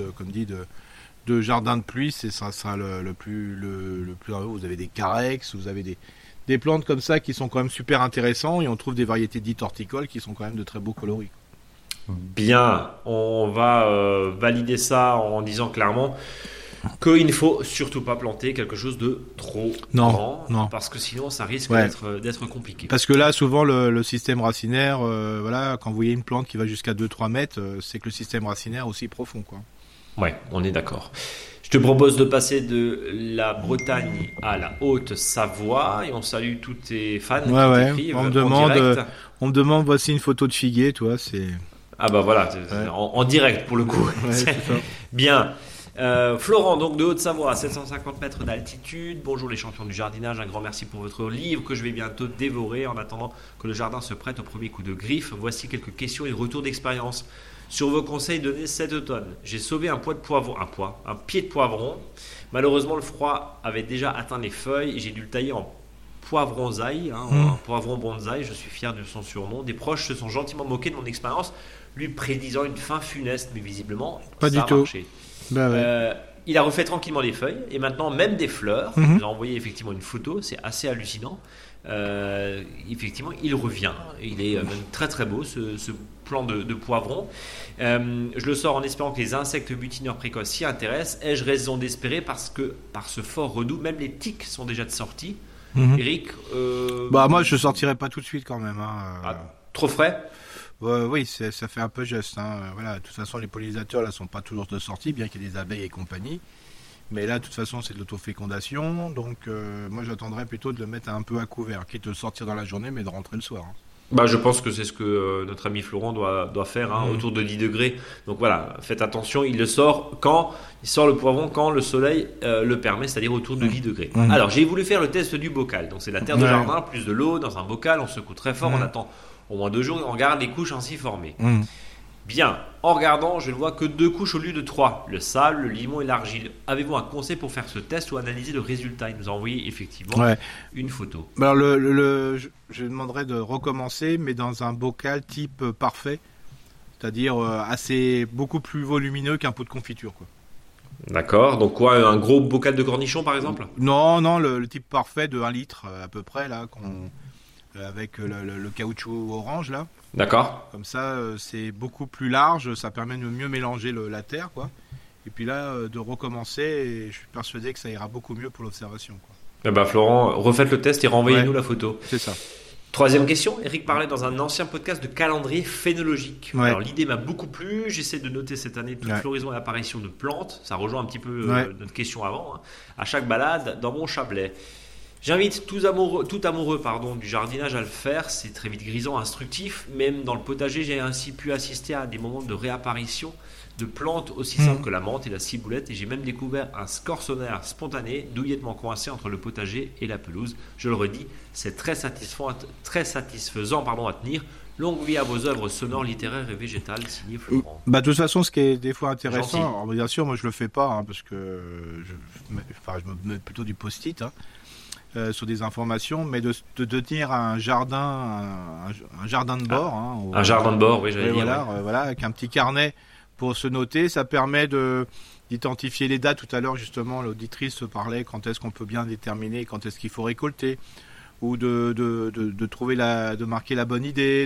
Speaker 3: de jardin de pluie. Ça sera le plus. Vous avez des carex, vous avez des plantes comme ça qui sont quand même super intéressants, et on trouve des variétés dites horticoles qui sont quand même de très beaux coloris.
Speaker 1: Bien, on va valider ça en disant clairement qu'il ne faut surtout pas planter quelque chose de trop grand, parce que sinon ça risque d'être compliqué.
Speaker 3: Parce que là, souvent, le système racinaire, voilà, quand vous voyez une plante qui va jusqu'à 2-3 mètres, c'est que le système racinaire est aussi profond, quoi.
Speaker 1: Ouais, on est d'accord. Je te propose de passer de la Bretagne à la Haute-Savoie, et on salue tous tes fans qui t'écrivent en direct.
Speaker 3: On me demande, voici une photo de figuier, toi, c'est...
Speaker 1: Ah voilà, en direct pour le coup.
Speaker 3: Ouais, c'est ça.
Speaker 1: Bien. Florent, donc de Haute-Savoie, à 750 mètres d'altitude. Bonjour les champions du jardinage, un grand merci pour votre livre que je vais bientôt dévorer en attendant que le jardin se prête au premier coup de griffe. Voici quelques questions et retours d'expérience sur vos conseils donnés cet automne. J'ai sauvé un pied de poivron. Malheureusement, le froid avait déjà atteint les feuilles et j'ai dû le tailler en poivronzaï, un poivron bonsaï. Je suis fier de son surnom. Des proches se sont gentiment moqués de mon expérience, lui prédisant une fin funeste, mais visiblement
Speaker 3: pas du tout.
Speaker 1: Marché. Il a refait tranquillement les feuilles et maintenant même des fleurs. Il nous a envoyé effectivement une photo, c'est assez hallucinant. Effectivement, il revient. Il est même très très beau ce plant de poivron. Je le sors en espérant que les insectes butineurs précoces s'y intéressent. Ai-je raison d'espérer, parce que par ce fort redout, même les tiques sont déjà de sortie. Eric,
Speaker 3: moi je sortirais pas tout de suite quand même.
Speaker 1: Trop frais.
Speaker 3: Oui, ça fait un peu juste. Voilà, de toute façon, les pollinisateurs là sont pas toujours de sortie, bien qu'il y ait des abeilles et compagnie. Mais là, de toute façon, c'est de l'autofécondation. Donc, moi, j'attendrais plutôt de le mettre un peu à couvert, quitte de sortir dans la journée, mais de rentrer le soir.
Speaker 1: Bah, je pense que c'est ce que notre ami Florent doit faire, autour de 10 degrés. Donc voilà, faites attention, il sort le poivron quand le soleil le permet, c'est-à-dire autour de 10 degrés. Alors j'ai voulu faire le test du bocal. Donc c'est la terre de jardin, plus de l'eau dans un bocal, on secoue très fort, on attend au moins 2 jours et on regarde les couches ainsi formées. Bien, en regardant, je ne vois que 2 couches au lieu de 3, le sable, le limon et l'argile. Avez-vous un conseil pour faire ce test ou analyser le résultat? Il nous a envoyé effectivement une photo.
Speaker 3: Alors je demanderais de recommencer, mais dans un bocal type parfait, c'est-à-dire beaucoup plus volumineux qu'un pot de confiture, quoi.
Speaker 1: D'accord, donc quoi, un gros bocal de cornichons par exemple?
Speaker 3: Non, le type parfait de 1 litre à peu près, là, avec le caoutchouc orange, là.
Speaker 1: D'accord.
Speaker 3: Comme ça, c'est beaucoup plus large, ça permet de mieux mélanger la terre, quoi. Et puis là, de recommencer, et je suis persuadé que ça ira beaucoup mieux pour l'observation, quoi.
Speaker 1: Eh ben Florent, refaites le test et renvoyez-nous la photo.
Speaker 3: C'est ça.
Speaker 1: Troisième question, Eric parlait dans un ancien podcast de calendrier phénologique.
Speaker 3: Ouais.
Speaker 1: Alors l'idée m'a beaucoup plu, j'essaie de noter cette année toute floraison et apparition de plantes, ça rejoint un petit peu notre question avant, à chaque balade dans mon Chablais. J'invite tout amoureux du jardinage à le faire, c'est très vite grisant, instructif. Même dans le potager, j'ai ainsi pu assister à des moments de réapparition de plantes aussi simples que la menthe et la ciboulette. Et j'ai même découvert un scorsonnaire spontané, douillettement coincé entre le potager et la pelouse. Je le redis, c'est très satisfaisant à tenir. Longue vie à vos œuvres sonores, littéraires et végétales, signé Florent.
Speaker 3: De toute façon, ce qui est des fois intéressant, alors, bien sûr, moi je le fais pas, parce que je me mets plutôt du post-it, sur des informations, mais de tenir un jardin de bord.
Speaker 1: Un jardin de bord, oui, j'allais dire.
Speaker 3: Voilà, avec un petit carnet pour se noter, ça permet d'identifier les dates. Tout à l'heure, justement, l'auditrice parlait quand est-ce qu'on peut bien déterminer, quand est-ce qu'il faut récolter, ou de trouver de marquer la bonne idée,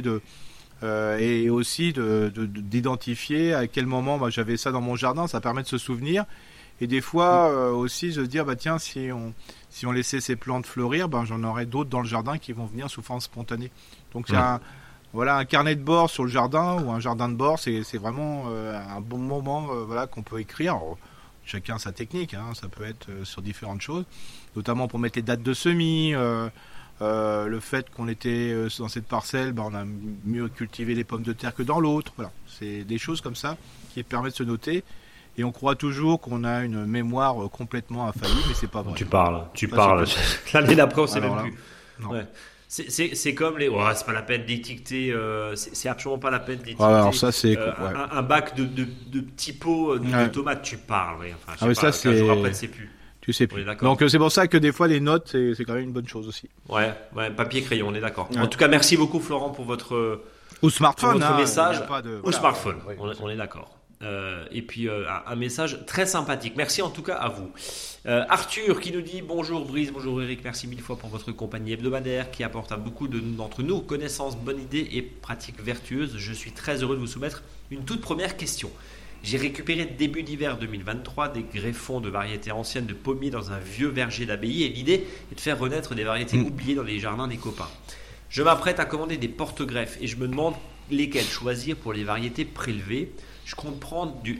Speaker 3: et aussi d'identifier à quel moment j'avais ça dans mon jardin. Ça permet de se souvenir. Et des fois aussi de se dire tiens, si on laissait ces plantes fleurir, j'en aurais d'autres dans le jardin qui vont venir sous forme spontanée. Donc c'est un carnet de bord sur le jardin ou un jardin de bord, c'est vraiment un bon moment qu'on peut écrire. Alors, chacun sa technique, ça peut être sur différentes choses, notamment pour mettre les dates de semis, le fait qu'on était dans cette parcelle, on a mieux cultivé les pommes de terre que dans l'autre. Voilà, c'est des choses comme ça qui permettent de se noter. Et on croit toujours qu'on a une mémoire complètement infaillible, mais c'est pas vrai.
Speaker 1: Tu parles. L'année d'après, on sait même plus.
Speaker 3: Non.
Speaker 1: Ouais. C'est comme les. C'est pas la peine d'étiqueter. C'est absolument pas la peine d'étiqueter.
Speaker 3: Alors ça, c'est
Speaker 1: un bac de petits pots de tomates. Tu parles. Ouais. Enfin,
Speaker 3: mais ça, c'est.
Speaker 1: Jour après, c'est plus.
Speaker 3: Tu sais plus. Donc c'est pour ça que des fois les notes, c'est quand même une bonne chose aussi.
Speaker 1: Ouais, papier crayon, on est d'accord. En tout cas, merci beaucoup Florent pour votre.
Speaker 3: Au smartphone.
Speaker 1: Pour votre message.
Speaker 3: Au
Speaker 1: smartphone. On est d'accord. Et puis un message très sympathique. Merci en tout cas à vous. Arthur qui nous dit bonjour Brice, bonjour Eric, merci 1000 fois pour votre compagnie hebdomadaire qui apporte à beaucoup d'entre nous connaissances, bonnes idées et pratiques vertueuses. Je suis très heureux de vous soumettre une toute première question. J'ai récupéré début d'hiver 2023 des greffons de variétés anciennes de pommiers dans un vieux verger d'abbayes et l'idée est de faire renaître des variétés oubliées dans les jardins des copains. Je m'apprête à commander des porte-greffes et je me demande lesquelles choisir pour les variétés prélevées. Je compte prendre du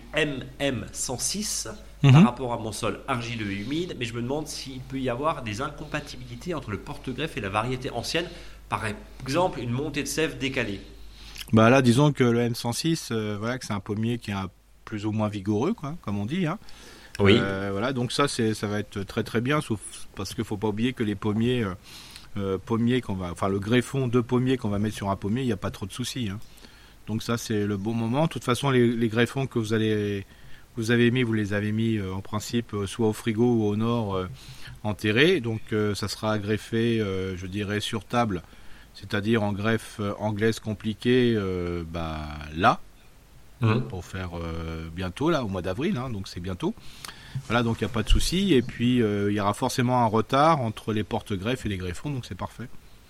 Speaker 1: MM106 par rapport à mon sol argileux et humide, mais je me demande s'il peut y avoir des incompatibilités entre le porte-greffe et la variété ancienne, par exemple une montée de sève décalée.
Speaker 3: Là, disons que le M106, que c'est un pommier qui est plus ou moins vigoureux, comme on dit.
Speaker 1: Oui.
Speaker 3: Donc ça va être très très bien, sauf parce qu'il faut pas oublier que les pommiers, le greffon de pommier qu'on va mettre sur un pommier, il n'y a pas trop de soucis. Donc ça c'est le bon moment. De toute façon les greffons que vous avez mis, vous les avez mis en principe soit au frigo ou au nord enterrés. Donc ça sera greffé, je dirais sur table, c'est-à-dire en greffe anglaise compliquée là, pour faire bientôt là au mois d'avril. Donc c'est bientôt. Voilà, donc il n'y a pas de souci. Et puis il y aura forcément un retard entre les porte-greffes et les greffons, donc c'est parfait.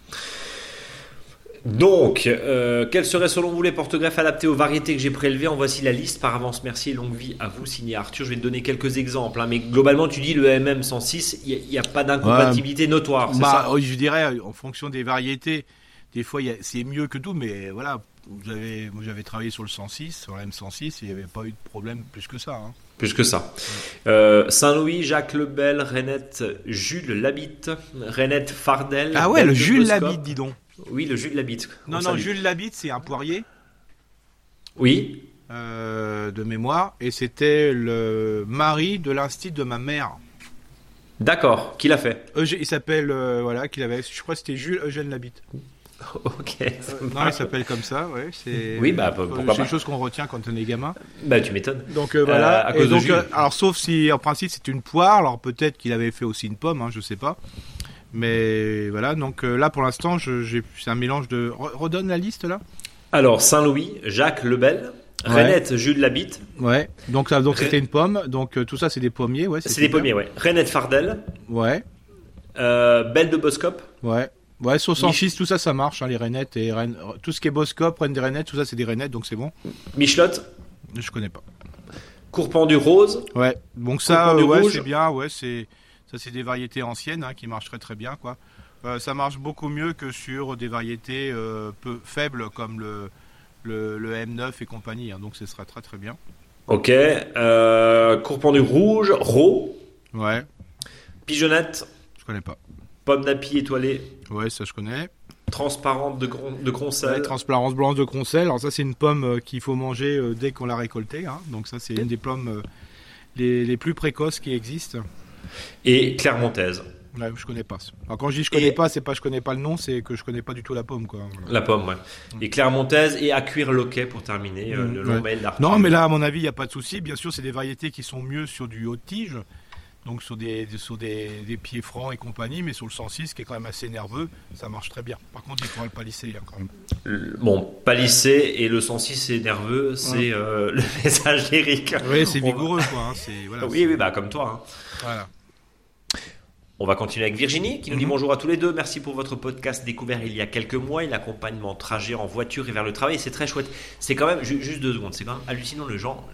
Speaker 1: Donc, quels seraient selon vous les porte-greffes adaptés aux variétés que j'ai prélevées? En voici la liste. Par avance, merci et longue vie à vous, signé Arthur. Je vais te donner quelques exemples. Mais globalement, tu dis le MM106, il n'y a pas d'incompatibilité notoire. C'est ça?
Speaker 3: Oui, je dirais, en fonction des variétés, des fois c'est mieux que tout, mais voilà. Moi j'avais travaillé sur le 106, sur la M106, et il n'y avait pas eu de problème plus que ça.
Speaker 1: Plus que ça. Saint-Louis, Jacques Lebel, Renette, Jules Labitte, Renette Fardel.
Speaker 3: Ah ouais, le Jules Labitte, dis donc.
Speaker 1: Oui, le Jules Labitte.
Speaker 3: Non, Jules Labitte, c'est un poirier.
Speaker 1: Oui.
Speaker 3: De mémoire. Et c'était le mari de l'instit de ma mère.
Speaker 1: D'accord. Qui l'a fait?
Speaker 3: Il s'appelle, qu'il avait. Je crois que c'était Jules Eugène Labitte.
Speaker 1: Ok.
Speaker 3: Non, il s'appelle comme ça, ouais.
Speaker 1: Oui, pourquoi pas.
Speaker 3: C'est une chose qu'on retient quand on est gamin.
Speaker 1: Bah, tu m'étonnes.
Speaker 3: Donc voilà.
Speaker 1: À cause de Jules.
Speaker 3: Alors, sauf si en principe c'est une poire, alors peut-être qu'il avait fait aussi une pomme, hein, je sais pas. Mais voilà. Donc là, pour l'instant, c'est un mélange de. Redonne la liste là.
Speaker 1: Alors Saint-Louis, Jacques Lebel, Renette, Jules Labitte.
Speaker 3: Ouais. Donc c'était une pomme. Donc tout ça, c'est des pommiers, ouais.
Speaker 1: C'est des pommiers, ouais. Renette Fardel.
Speaker 3: Ouais.
Speaker 1: Belle de Boscop.
Speaker 3: Ouais. Ouais, sauce en schiste, tout ça, ça marche, hein, les rainettes et tout ce qui est Boscop, Reine des rainettes, tout ça, c'est des rainettes, donc c'est bon.
Speaker 1: Michelotte.
Speaker 3: Je connais pas.
Speaker 1: Courpendu rose.
Speaker 3: Ouais, donc ça,
Speaker 1: rouge.
Speaker 3: C'est bien, ouais, c'est des variétés anciennes, hein, qui marchent très très bien, quoi. Ça marche beaucoup mieux que sur des variétés peu faibles comme le M9 et compagnie, hein, donc ce sera très très bien.
Speaker 1: Ok. Courpendu rouge, Ro.
Speaker 3: Ouais.
Speaker 1: Pigeonnette.
Speaker 3: Je connais pas.
Speaker 1: Pomme d'api étoilée.
Speaker 3: Ouais, ça je connais.
Speaker 1: Transparente de Croncel.
Speaker 3: Ouais, transparence blanche de Croncel. Alors ça, c'est une pomme qu'il faut manger dès qu'on l'a récoltée, hein. Donc ça, c'est une des pommes les plus précoces qui existent.
Speaker 1: Et Clermontaise.
Speaker 3: Ouais, je connais pas. Alors quand je dis je connais pas, c'est pas je connais pas le nom, c'est que je connais pas du tout la pomme, quoi. Voilà.
Speaker 1: La pomme, ouais. Et Clermontaise et à cuire loquet pour terminer le long mail d'Arthur.
Speaker 3: Non, mais là, à mon avis, il n'y a pas de souci. Bien sûr, c'est des variétés qui sont mieux sur du haut de tige. Donc sur des pieds francs et compagnie, mais sur le 106 qui est quand même assez nerveux, ça marche très bien. Par contre, il faudra le palisser, hein, quand même.
Speaker 1: Bon, palisser et le 106 c'est nerveux, c'est le message d'Eric.
Speaker 3: Oui, c'est vigoureux, quoi. Hein, voilà,
Speaker 1: oui, bah comme toi. Hein.
Speaker 3: Voilà.
Speaker 1: On va continuer avec Virginie qui nous dit bonjour à tous les deux. Merci pour votre podcast découvert il y a quelques mois. Il accompagne mon trajet en voiture et vers le travail. C'est très chouette. C'est quand même, juste 2 secondes, c'est quand même hallucinant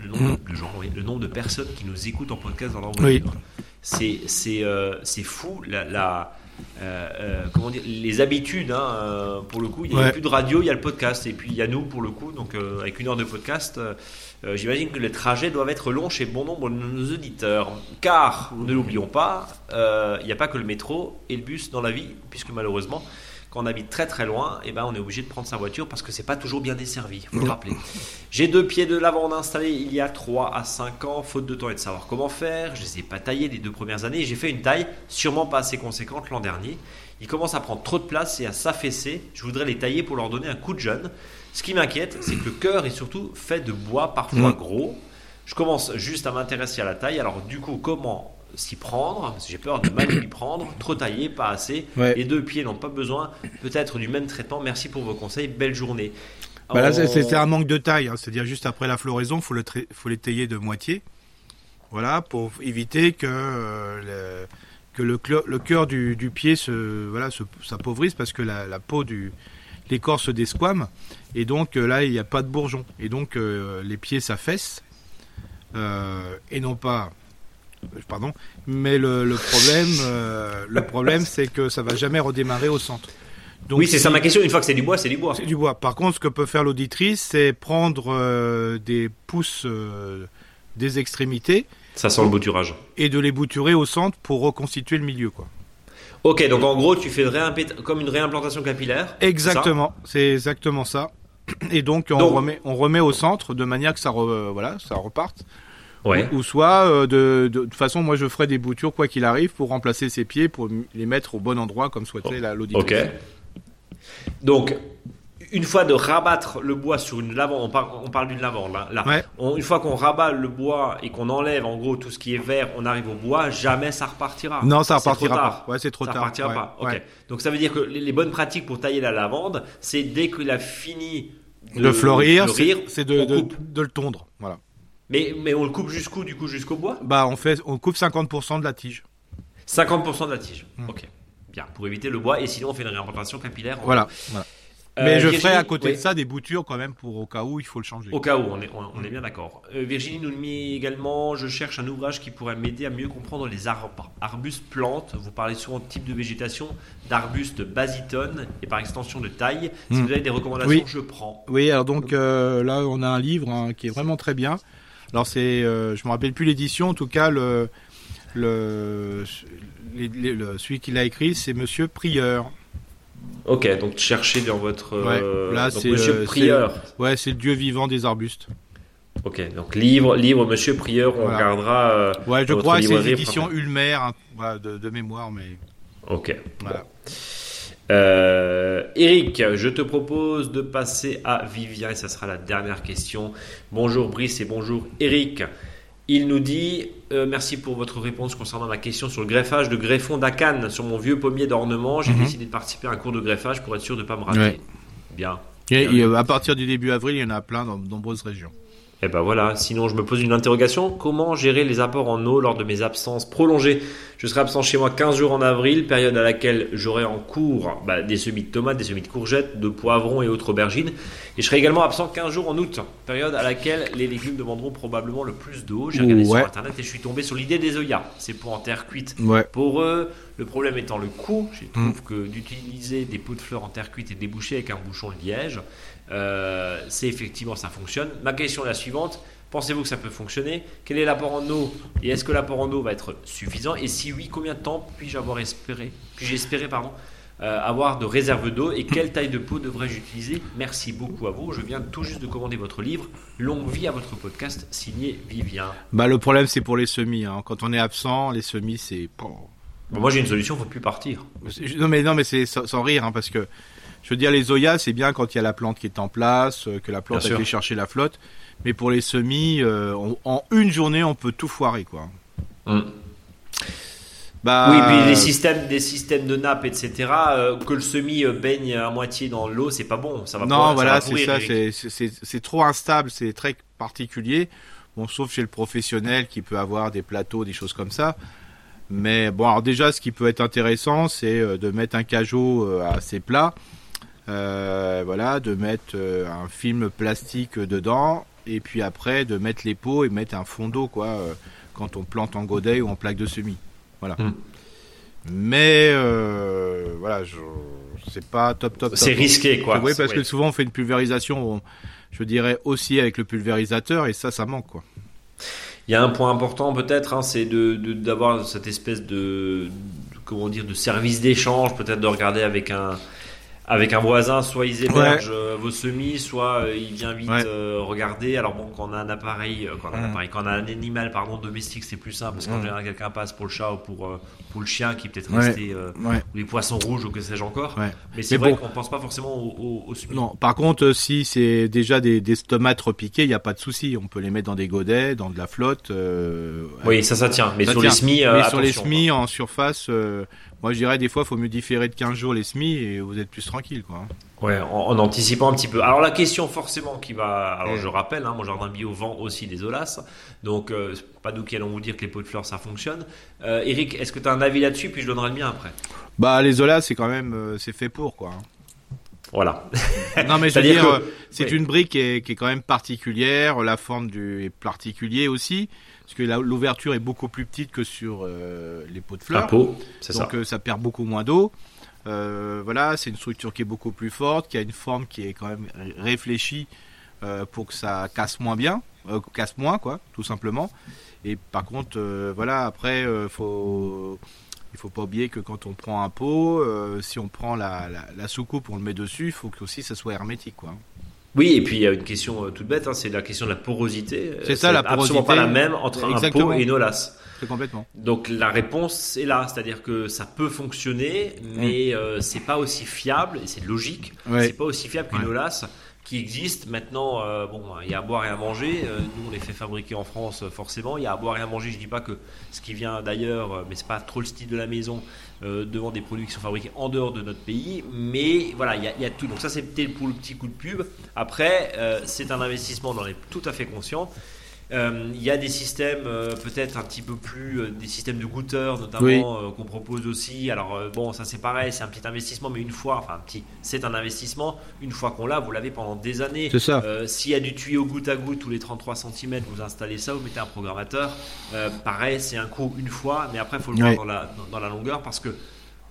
Speaker 1: le nombre de personnes qui nous écoutent en podcast dans leur voiture. Oui. C'est fou comment dire, les habitudes, hein, pour le coup. Il n'y a plus de radio, il y a le podcast. Et puis il y a nous pour le coup. Donc avec 1 heure de podcast. J'imagine que les trajets doivent être longs chez bon nombre de nos auditeurs. Car, ne l'oublions pas, il n'y a pas que le métro et le bus dans la vie, puisque malheureusement, quand on habite très très loin, on est obligé de prendre sa voiture parce que c'est pas toujours bien desservi, il faut le rappeler. J'ai 2 pieds de lavande installés il y a 3 à 5 ans, faute de temps et de savoir comment faire. Je les ai pas taillés les 2 premières années. J'ai fait une taille sûrement pas assez conséquente l'an dernier. Ils commencent à prendre trop de place et à s'affaisser. Je voudrais les tailler pour leur donner un coup de jeune. Ce qui m'inquiète, c'est que le cœur est surtout fait de bois, parfois gros. Je commence juste à m'intéresser à la taille. Alors du coup, comment s'y prendre? Parce que j'ai peur de mal m'y prendre. Trop taillé, pas assez. Ouais. Les 2 pieds n'ont pas besoin peut-être du même traitement. Merci pour vos conseils. Belle journée.
Speaker 3: Là, c'était un manque de taille. Hein. C'est-à-dire juste après la floraison, faut les tailler de moitié. Voilà, pour éviter que le cœur du pied s'appauvrisse parce que la peau l'écorce se desquame et donc là il n'y a pas de bourgeon et donc les pieds s'affaissent et non pas mais le problème c'est que ça va jamais redémarrer au centre. Donc,
Speaker 1: oui, c'est ça ma question. Une fois que c'est du bois, c'est du bois.
Speaker 3: C'est du bois. Par contre, ce que peut faire l'auditrice, c'est prendre des pousses des extrémités.
Speaker 1: Ça sent le bouturage.
Speaker 3: Et de les bouturer au centre pour reconstituer le milieu, quoi.
Speaker 1: Ok, donc en gros, tu fais comme une réimplantation capillaire.
Speaker 3: Exactement, c'est exactement ça. Et donc on remet au centre de manière que ça reparte. Ouais. Ou soit de toute façon, moi je ferai des boutures quoi qu'il arrive pour remplacer ses pieds, pour les mettre au bon endroit comme souhaitait l'auditrice.
Speaker 1: Ok. Donc une fois de rabattre le bois sur une lavande, on parle d'une lavande là. Ouais. Une fois qu'on rabat le bois et qu'on enlève en gros tout ce qui est vert, on arrive au bois, jamais ça repartira.
Speaker 3: Non, ça repartira pas. Ouais, c'est trop tard.
Speaker 1: Ça repartira pas. Ok. Ouais. Donc ça veut dire que les bonnes pratiques pour tailler la lavande, c'est dès qu'il a fini
Speaker 3: de fleurir, c'est de le tondre. Voilà.
Speaker 1: Mais on le coupe jusqu'où du coup, jusqu'au bois?
Speaker 3: On coupe 50% de la tige.
Speaker 1: 50% de la tige. Ok. Bien, pour éviter le bois et sinon on fait une réimplantation capillaire.
Speaker 3: Voilà. Mais je ferai à côté de ça des boutures quand même pour au cas où il faut le changer.
Speaker 1: Au cas où, on est bien d'accord. Virginie nous met également, je cherche un ouvrage qui pourrait m'aider à mieux comprendre les arbustes plantes. Vous parlez souvent de type de végétation, d'arbustes basitones et par extension de taille. Si vous avez des recommandations, je prends.
Speaker 3: Oui, alors donc là on a un livre qui est vraiment très bien. Alors c'est, je me rappelle plus l'édition, en tout cas celui qui l'a écrit c'est Monsieur Prieur.
Speaker 1: Ok, donc cherchez dans votre...
Speaker 3: Là,
Speaker 1: donc
Speaker 3: c'est
Speaker 1: Monsieur Prieur.
Speaker 3: c'est le dieu vivant des arbustes.
Speaker 1: Ok, donc livre Monsieur Prieur, on regardera...
Speaker 3: je
Speaker 1: dans
Speaker 3: crois que
Speaker 1: votre
Speaker 3: c'est
Speaker 1: librairie,
Speaker 3: l'édition Ulmer, hein, de mémoire, mais...
Speaker 1: Ok.
Speaker 3: Voilà.
Speaker 1: Eric, je te propose de passer à Vivien et ça sera la dernière question. Bonjour Brice et bonjour Eric. Il nous dit merci pour votre réponse concernant ma question sur le greffage de greffons d'Acan sur mon vieux pommier d'ornement. J'ai décidé de participer à un cours de greffage pour être sûr de ne pas me rater.
Speaker 3: Ouais.
Speaker 1: Bien.
Speaker 3: Et à partir du début avril, il y en a plein dans de nombreuses régions.
Speaker 1: Et ben voilà, sinon je me pose une interrogation, comment gérer les apports en eau lors de mes absences prolongées? Je serai absent chez moi 15 jours en avril, période à laquelle j'aurai en cours des semis de tomates, des semis de courgettes, de poivrons et autres aubergines. Et je serai également absent 15 jours en août, période à laquelle les légumes demanderont probablement le plus d'eau. J'ai regardé sur internet et je suis tombé sur l'idée des œillats. C'est pour en terre cuite.
Speaker 3: Ouais.
Speaker 1: Pour eux, le problème étant le coût, je trouve que d'utiliser des pots de fleurs en terre cuite et déboucher avec un bouchon liège, c'est effectivement ça fonctionne. Ma question est la suivante, pensez-vous que ça peut fonctionner? Quel est l'apport en eau et est-ce que l'apport en eau va être suffisant? Et si oui, combien de temps puis-je espérer avoir de réserve d'eau et quelle taille de pot devrais-je utiliser? Merci beaucoup à vous, je viens tout juste de commander votre livre Longue vie à votre podcast signé Vivien.
Speaker 3: Le problème c'est pour les semis, hein. Quand on est absent, les semis c'est...
Speaker 1: Moi j'ai une solution, il ne faut plus partir.
Speaker 3: Non mais c'est sans rire, hein, parce que je veux dire, les zoyas, c'est bien quand il y a la plante qui est en place, que la plante a été chercher la flotte. Mais pour les semis, en une journée, on peut tout foirer, quoi.
Speaker 1: Oui, puis des systèmes de nappe, etc. Que le semis baigne à moitié dans l'eau, c'est pas bon. Ça va
Speaker 3: non, voilà,
Speaker 1: ça va
Speaker 3: c'est ça. C'est trop instable, c'est très particulier. Bon, sauf chez le professionnel qui peut avoir des plateaux, des choses comme ça. Mais bon, alors déjà, ce qui peut être intéressant, c'est de mettre un cajot assez plat. De mettre un film plastique dedans et puis après de mettre les pots et mettre un fond d'eau quand on plante en godet ou en plaque de semis. Voilà. Mais c'est pas top.
Speaker 1: C'est risqué quoi.
Speaker 3: Oui, parce que souvent on fait une pulvérisation, je dirais aussi avec le pulvérisateur et ça manque quoi.
Speaker 1: Il y a un point important peut-être, c'est d'avoir cette espèce de service d'échange, peut-être de regarder avec un voisin, soit ils hébergent vos semis, soit il vient vite regarder. Alors bon, quand on a un appareil, quand on a un animal domestique, c'est plus simple parce qu'en général quelqu'un passe pour le chat ou pour le chien qui est peut-être resté, ou les poissons rouges ou que sais-je encore. Ouais. Mais c'est vrai qu'on pense pas forcément aux semis.
Speaker 3: Non, par contre, si c'est déjà des tomates repiquées, il n'y a pas de souci. On peut les mettre dans des godets, dans de la flotte.
Speaker 1: Oui, ça tient. Mais sur les semis,
Speaker 3: sur les semis en surface. Moi, je dirais des fois, il faut mieux différer de 15 jours les semis et vous êtes plus tranquille, quoi.
Speaker 1: Ouais, en anticipant un petit peu. Alors la question forcément qui va... Alors je rappelle, mon jardin bio vend aussi des Olas. Donc c'est pas nous qui allons vous dire que les pots de fleurs ça fonctionne. Eric, est-ce que tu as un avis là-dessus? Puis je donnerai le mien après.
Speaker 3: Les Olas, c'est quand même... c'est fait pour, quoi.
Speaker 1: Voilà.
Speaker 3: Non mais je veux dire, c'est une brique qui est quand même particulière. La forme est particulière aussi. Parce que l'ouverture est beaucoup plus petite que sur les pots de fleurs. Donc ça perd beaucoup moins d'eau. C'est une structure qui est beaucoup plus forte, qui a une forme qui est quand même réfléchie pour que ça casse moins, tout simplement. Et par contre, après, il faut pas oublier que quand on prend un pot, si on prend la soucoupe, on le met dessus, il faut que aussi ça soit hermétique, quoi.
Speaker 1: Oui, et puis il y a une question toute bête, c'est la question de la porosité.
Speaker 3: C'est ça, la porosité.
Speaker 1: Absolument pas la même entre un pot et une Olas.
Speaker 3: C'est complètement.
Speaker 1: Donc la réponse est là, c'est-à-dire que ça peut fonctionner, mais c'est pas aussi fiable, et c'est logique, c'est pas aussi fiable qu'une Olas qui existe. Maintenant, il y a à boire et à manger. Nous, on les fait fabriquer en France, forcément. Il y a à boire et à manger. Je dis pas que ce qui vient d'ailleurs, mais c'est pas trop le style de la maison, devant des produits qui sont fabriqués en dehors de notre pays. Mais voilà, il y a tout. Donc ça, c'était pour le petit coup de pub. Après, c'est un investissement, on en est tout à fait conscient. Il y a des systèmes peut-être un petit peu plus des systèmes de goûteurs notamment qu'on propose aussi. Alors ça c'est pareil, c'est un petit investissement, mais c'est un investissement. Une fois qu'on l'a, vous l'avez pendant des années.
Speaker 3: C'est ça.
Speaker 1: S'il y a du tuyau goutte à goutte tous les 33 cm, vous installez ça, vous mettez un programmateur. Pareil, c'est un coût une fois, mais après il faut le voir dans la longueur parce que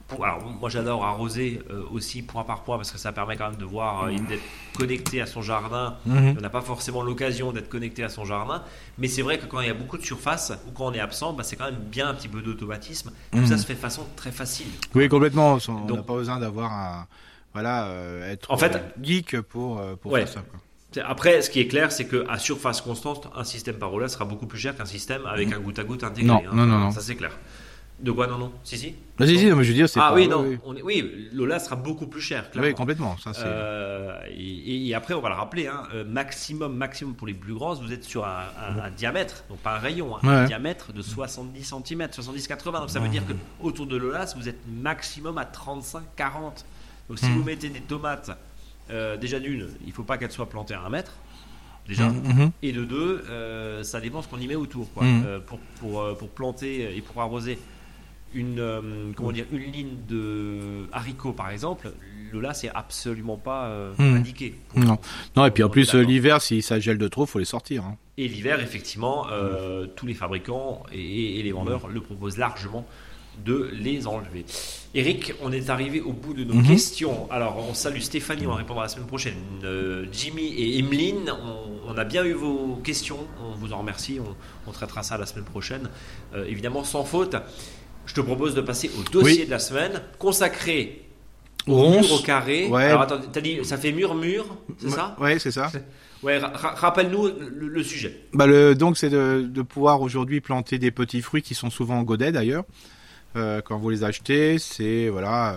Speaker 1: Alors moi j'adore arroser aussi point par point parce que ça permet quand même de voir d'être connecté à son jardin. On n'a pas forcément l'occasion d'être connecté à son jardin, mais c'est vrai que quand il y a beaucoup de surface ou quand on est absent, c'est quand même bien un petit peu d'automatisme. Tout ça se fait de façon très facile.
Speaker 3: Oui, complètement. On n'a pas besoin d'avoir être geek pour faire ça, quoi.
Speaker 1: Après, ce qui est clair, c'est qu'à surface constante, un système Parola sera beaucoup plus cher qu'un système avec un goutte à goutte intégré.
Speaker 3: Non.
Speaker 1: Ça c'est clair. De quoi non Si.
Speaker 3: Si, non, mais je veux dire, c'est
Speaker 1: Lola sera beaucoup plus cher, clairement.
Speaker 3: Oui, complètement. Ça, c'est...
Speaker 1: et après, on va le rappeler, maximum pour les plus grosses, vous êtes sur un diamètre, donc pas un rayon, un diamètre de 70 cm, 70-80. Donc ça veut dire qu'autour de Lolas, vous êtes maximum à 35-40. Donc si vous mettez des tomates, déjà d'une, il ne faut pas qu'elles soient plantées à 1 mètre. Déjà, et de deux, ça dépend ce qu'on y met autour, quoi. Pour planter et pour arroser une ligne de haricots par exemple, Lola c'est absolument pas indiqué.
Speaker 3: Non, et puis en plus l'hiver, si ça gèle de trop, faut les sortir.
Speaker 1: Et l'hiver, effectivement, tous les fabricants et les vendeurs le proposent largement de les enlever. Eric, on est arrivé au bout de nos questions. Alors, on salue Stéphanie, on va répondre la semaine prochaine. Jimmy et Emeline, on a bien eu vos questions. On vous en remercie. On traitera ça la semaine prochaine. Évidemment, sans faute. Je te propose de passer au dossier de la semaine, consacré au mur au carré.
Speaker 3: Ouais.
Speaker 1: Alors, attends, t'as dit, ça fait mur, c'est ça ?
Speaker 3: Oui, c'est ça.
Speaker 1: Ouais, rappelle-nous le sujet.
Speaker 3: Donc, c'est de pouvoir aujourd'hui planter des petits fruits qui sont souvent en godet d'ailleurs. Quand vous les achetez, c'est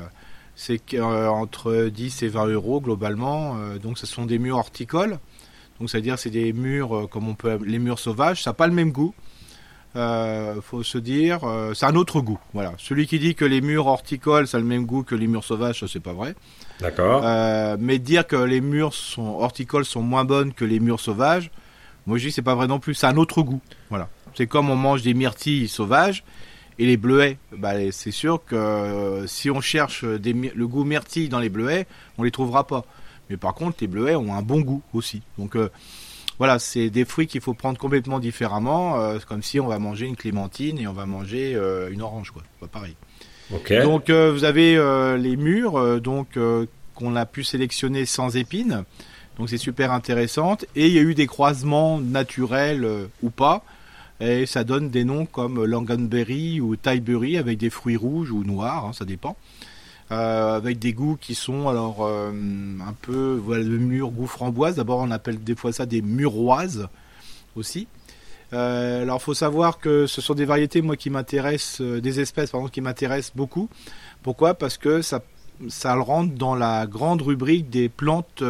Speaker 3: entre 10 et 20 euros globalement. Donc ce sont des murs horticoles. Donc c'est-à-dire c'est des murs comme les murs sauvages. Ça n'a pas le même goût. Faut se dire, c'est un autre goût. Voilà. Celui qui dit que les murs horticoles ça a le même goût que les murs sauvages, ça c'est pas vrai.
Speaker 1: D'accord.
Speaker 3: Mais dire que les murs horticoles sont moins bonnes que les murs sauvages, moi je dis que c'est pas vrai non plus. C'est un autre goût. Voilà. C'est comme on mange des myrtilles sauvages. Et les bleuets, c'est sûr que si on cherche le goût myrtille dans les bleuets, on les trouvera pas. Mais par contre, les bleuets ont un bon goût aussi. Donc voilà, c'est des fruits qu'il faut prendre complètement différemment, comme si on va manger une clémentine et on va manger une orange, quoi. Pas pareil.
Speaker 1: Okay.
Speaker 3: Donc vous avez les mûres, qu'on a pu sélectionner sans épines. Donc c'est super intéressant. Et il y a eu des croisements naturels ou pas. Et ça donne des noms comme Langanberry ou Thaiberry avec des fruits rouges ou noirs, ça dépend. Avec des goûts qui sont un peu le mûr goût framboise. D'abord on appelle des fois ça des muroises aussi. Alors il faut savoir que ce sont des variétés qui m'intéressent, des espèces qui m'intéressent beaucoup. Pourquoi ? Parce que ça rentre dans la grande rubrique des plantes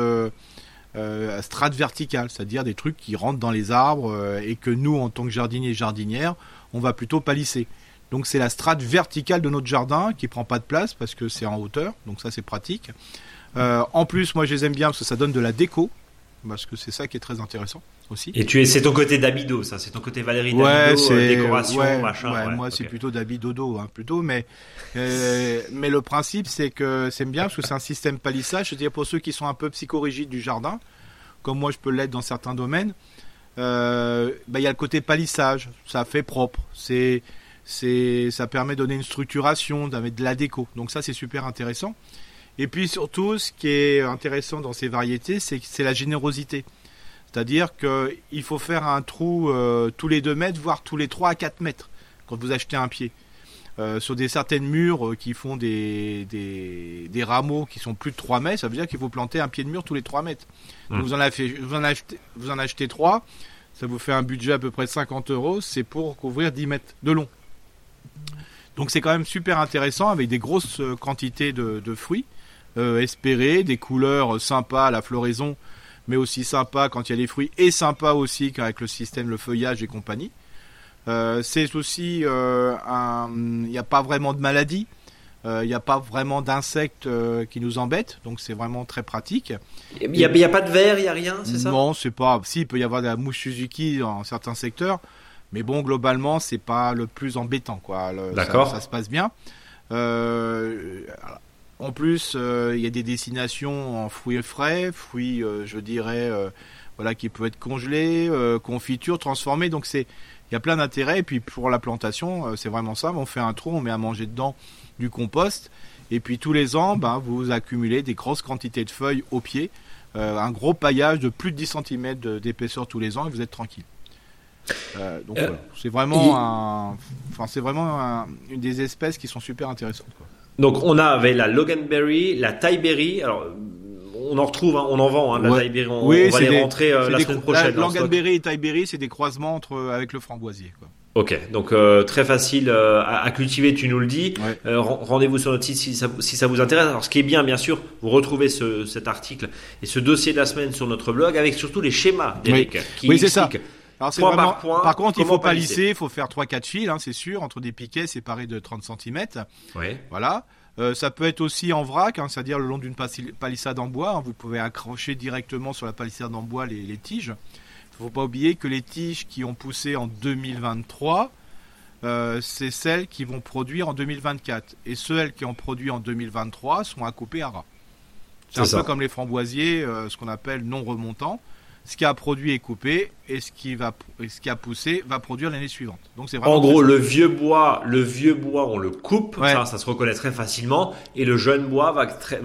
Speaker 3: à strate verticale, c'est-à-dire des trucs qui rentrent dans les arbres et que nous, en tant que jardiniers et jardinières, on va plutôt palisser. Donc c'est la strate verticale de notre jardin qui prend pas de place parce que c'est en hauteur, donc ça c'est pratique. En plus, moi je les aime bien parce que ça donne de la déco, parce que c'est ça qui est très intéressant aussi.
Speaker 1: Et c'est ton côté Dabido, ça, c'est ton côté Valérie Dabido, décoration, machin.
Speaker 3: Ouais, moi c'est plutôt Dabidodo, plutôt, mais le principe c'est que c'est bien parce que c'est un système palissage, c'est-à-dire pour ceux qui sont un peu psychorigides du jardin, comme moi je peux l'être dans certains domaines, il y a le côté palissage, ça fait propre, ça permet de donner une structuration, de la déco, donc ça c'est super intéressant. Et puis surtout, ce qui est intéressant dans ces variétés, c'est la générosité. C'est-à-dire qu'il faut faire un trou tous les 2 mètres, voire tous les 3 à 4 mètres quand vous achetez un pied. Sur certaines murs qui font des rameaux qui sont plus de 3 mètres, ça veut dire qu'il faut planter un pied de mur tous les 3 mètres. Donc vous en achetez 3, ça vous fait un budget à peu près de 50 euros, c'est pour couvrir 10 mètres de long. Donc c'est quand même super intéressant avec des grosses quantités de fruits espérés, des couleurs sympas à la floraison, mais aussi sympa quand il y a les fruits et sympa aussi avec le système, le feuillage et compagnie. C'est aussi, il n'y a pas vraiment de maladies, il n'y a pas vraiment d'insectes qui nous embêtent, donc c'est vraiment très pratique.
Speaker 1: Il n'y a pas de vers, il n'y a rien, c'est ça ?
Speaker 3: Non, c'est pas. Si, il peut y avoir de la mouche Suzuki dans certains secteurs, mais bon, globalement, c'est pas le plus embêtant, quoi.
Speaker 1: D'accord.
Speaker 3: Ça se passe bien. En plus, il y a des destinations en fruits frais, je dirais, qui peuvent être congelés, confiture, transformés. Donc il y a plein d'intérêts. Et puis pour la plantation, c'est vraiment ça. On fait un trou, on met à manger dedans du compost. Et puis tous les ans, vous accumulez des grosses quantités de feuilles au pied, un gros paillage de plus de 10 cm d'épaisseur tous les ans, et vous êtes tranquille. Voilà. C'est vraiment une des espèces qui sont super intéressantes, quoi.
Speaker 1: Donc on avait la Loganberry, la Thaiberry. Alors on en retrouve, on en vend, la Thaiberry. On va les rentrer la semaine prochaine.
Speaker 3: La Loganberry et Thaiberry, c'est des croisements avec le framboisier, quoi.
Speaker 1: Ok, donc très facile à cultiver, tu nous le dis. Ouais. Rendez-vous sur notre site si ça vous intéresse. Alors ce qui est bien sûr, vous retrouvez cet article et ce dossier de la semaine sur notre blog avec surtout les schémas d'Eric qui
Speaker 3: c'est ça. Alors
Speaker 1: point par point.
Speaker 3: Par contre, il faut pas lisser, il faut faire 3-4 fils, c'est sûr, entre des piquets séparés de 30 cm.
Speaker 1: Ouais.
Speaker 3: Voilà. Ça peut être aussi en vrac, c'est-à-dire le long d'une palissade en bois. Vous pouvez accrocher directement sur la palissade en bois les tiges. Il ne faut pas oublier que les tiges qui ont poussé en 2023, c'est celles qui vont produire en 2024. Et celles qui ont produit en 2023 sont à couper à ras. C'est un peu comme les framboisiers, ce qu'on appelle non remontant. Ce qui a produit est coupé et ce qui a poussé va produire l'année suivante. Donc c'est vraiment
Speaker 1: en gros, le vieux bois, on le coupe, ça se reconnaît très facilement, et le jeune bois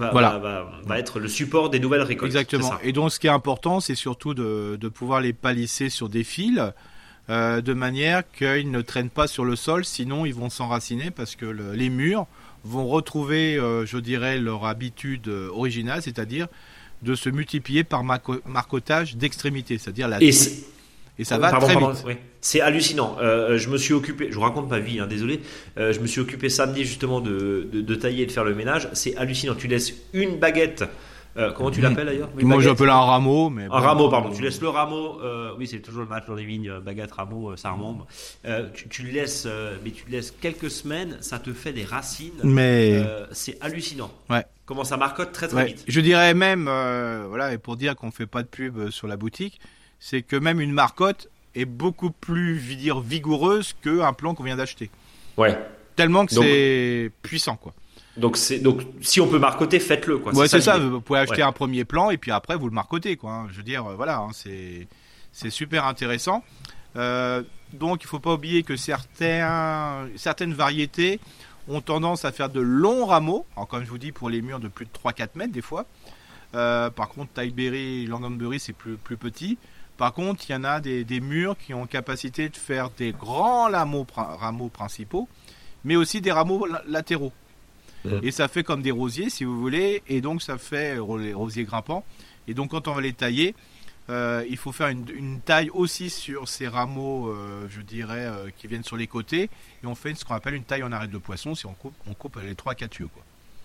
Speaker 1: va être le support des nouvelles récoltes.
Speaker 3: Exactement. Et donc ce qui est important, c'est surtout de pouvoir les palisser sur des fils, de manière qu'ils ne traînent pas sur le sol, sinon ils vont s'enraciner parce que les murs vont retrouver, leur habitude originale, c'est-à-dire de se multiplier par marcotage d'extrémité, c'est-à-dire la... Et ça va très vite.
Speaker 1: Oui. C'est hallucinant. Je me suis occupé, je vous raconte ma vie, désolé. Je me suis occupé samedi justement de tailler et de faire le ménage. C'est hallucinant. Tu laisses une baguette. Comment tu l'appelles d'ailleurs?
Speaker 3: Moi je l'appelle un rameau. Mais
Speaker 1: un rameau, pardon. Tu laisses le rameau. Oui, c'est toujours le match dans les vignes. Baguette, rameau, ça remonte. Tu le laisses, mais tu le laisses quelques semaines. Ça te fait des racines.
Speaker 3: Mais
Speaker 1: c'est hallucinant.
Speaker 3: Ouais.
Speaker 1: Comment ça marcote très vite.
Speaker 3: Je dirais même, et pour dire qu'on fait pas de pub sur la boutique, c'est que même une marcotte est beaucoup plus, vigoureuse qu'un plant qu'on vient d'acheter.
Speaker 1: Ouais.
Speaker 3: Tellement que c'est puissant, quoi.
Speaker 1: Donc si on peut marcoter, faites-le, quoi.
Speaker 3: Ouais, c'est ça. Vous pouvez acheter un premier plant et puis après vous le marcotez, quoi. Je veux dire, c'est super intéressant. Donc il faut pas oublier que certaines variétés ont tendance à faire de longs rameaux. Alors, comme je vous dis, pour les murs de plus de 3-4 mètres des fois. Par contre, Thaiberry et Loganberry, c'est plus petit. Par contre, il y en a des murs qui ont capacité de faire des grands rameaux principaux, mais aussi des rameaux latéraux. Et ça fait comme des rosiers, si vous voulez. Et donc, ça fait les rosiers grimpants. Et donc, quand on va les tailler, il faut faire une taille aussi sur ces rameaux, qui viennent sur les côtés. Et on fait ce qu'on appelle une taille en arête de poisson. Si on coupe les 3-4 yeux, quoi.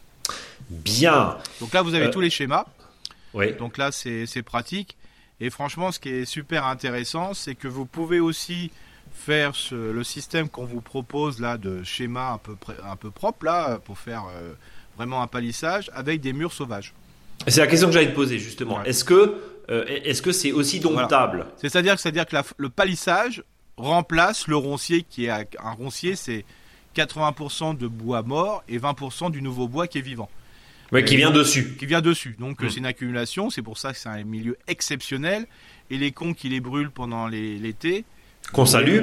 Speaker 1: Bien.
Speaker 3: Donc là, vous avez tous les schémas.
Speaker 1: Oui.
Speaker 3: Donc là, c'est pratique. Et franchement, ce qui est super intéressant, c'est que vous pouvez aussi faire le système qu'on vous propose là de schéma un peu propre là pour faire vraiment un palissage avec des murs sauvages.
Speaker 1: C'est la question que j'allais te poser justement. Ouais. Est-ce que c'est aussi domptable?
Speaker 3: Voilà. C'est-à-dire que le palissage remplace le roncier qui est un roncier, c'est 80% de bois mort et 20% du nouveau bois qui est vivant.
Speaker 1: Ouais, qui vient dessus.
Speaker 3: Qui vient dessus. Donc c'est une accumulation, c'est pour ça que c'est un milieu exceptionnel. Et les cons qui les brûlent pendant l'été,
Speaker 1: qu'on salue,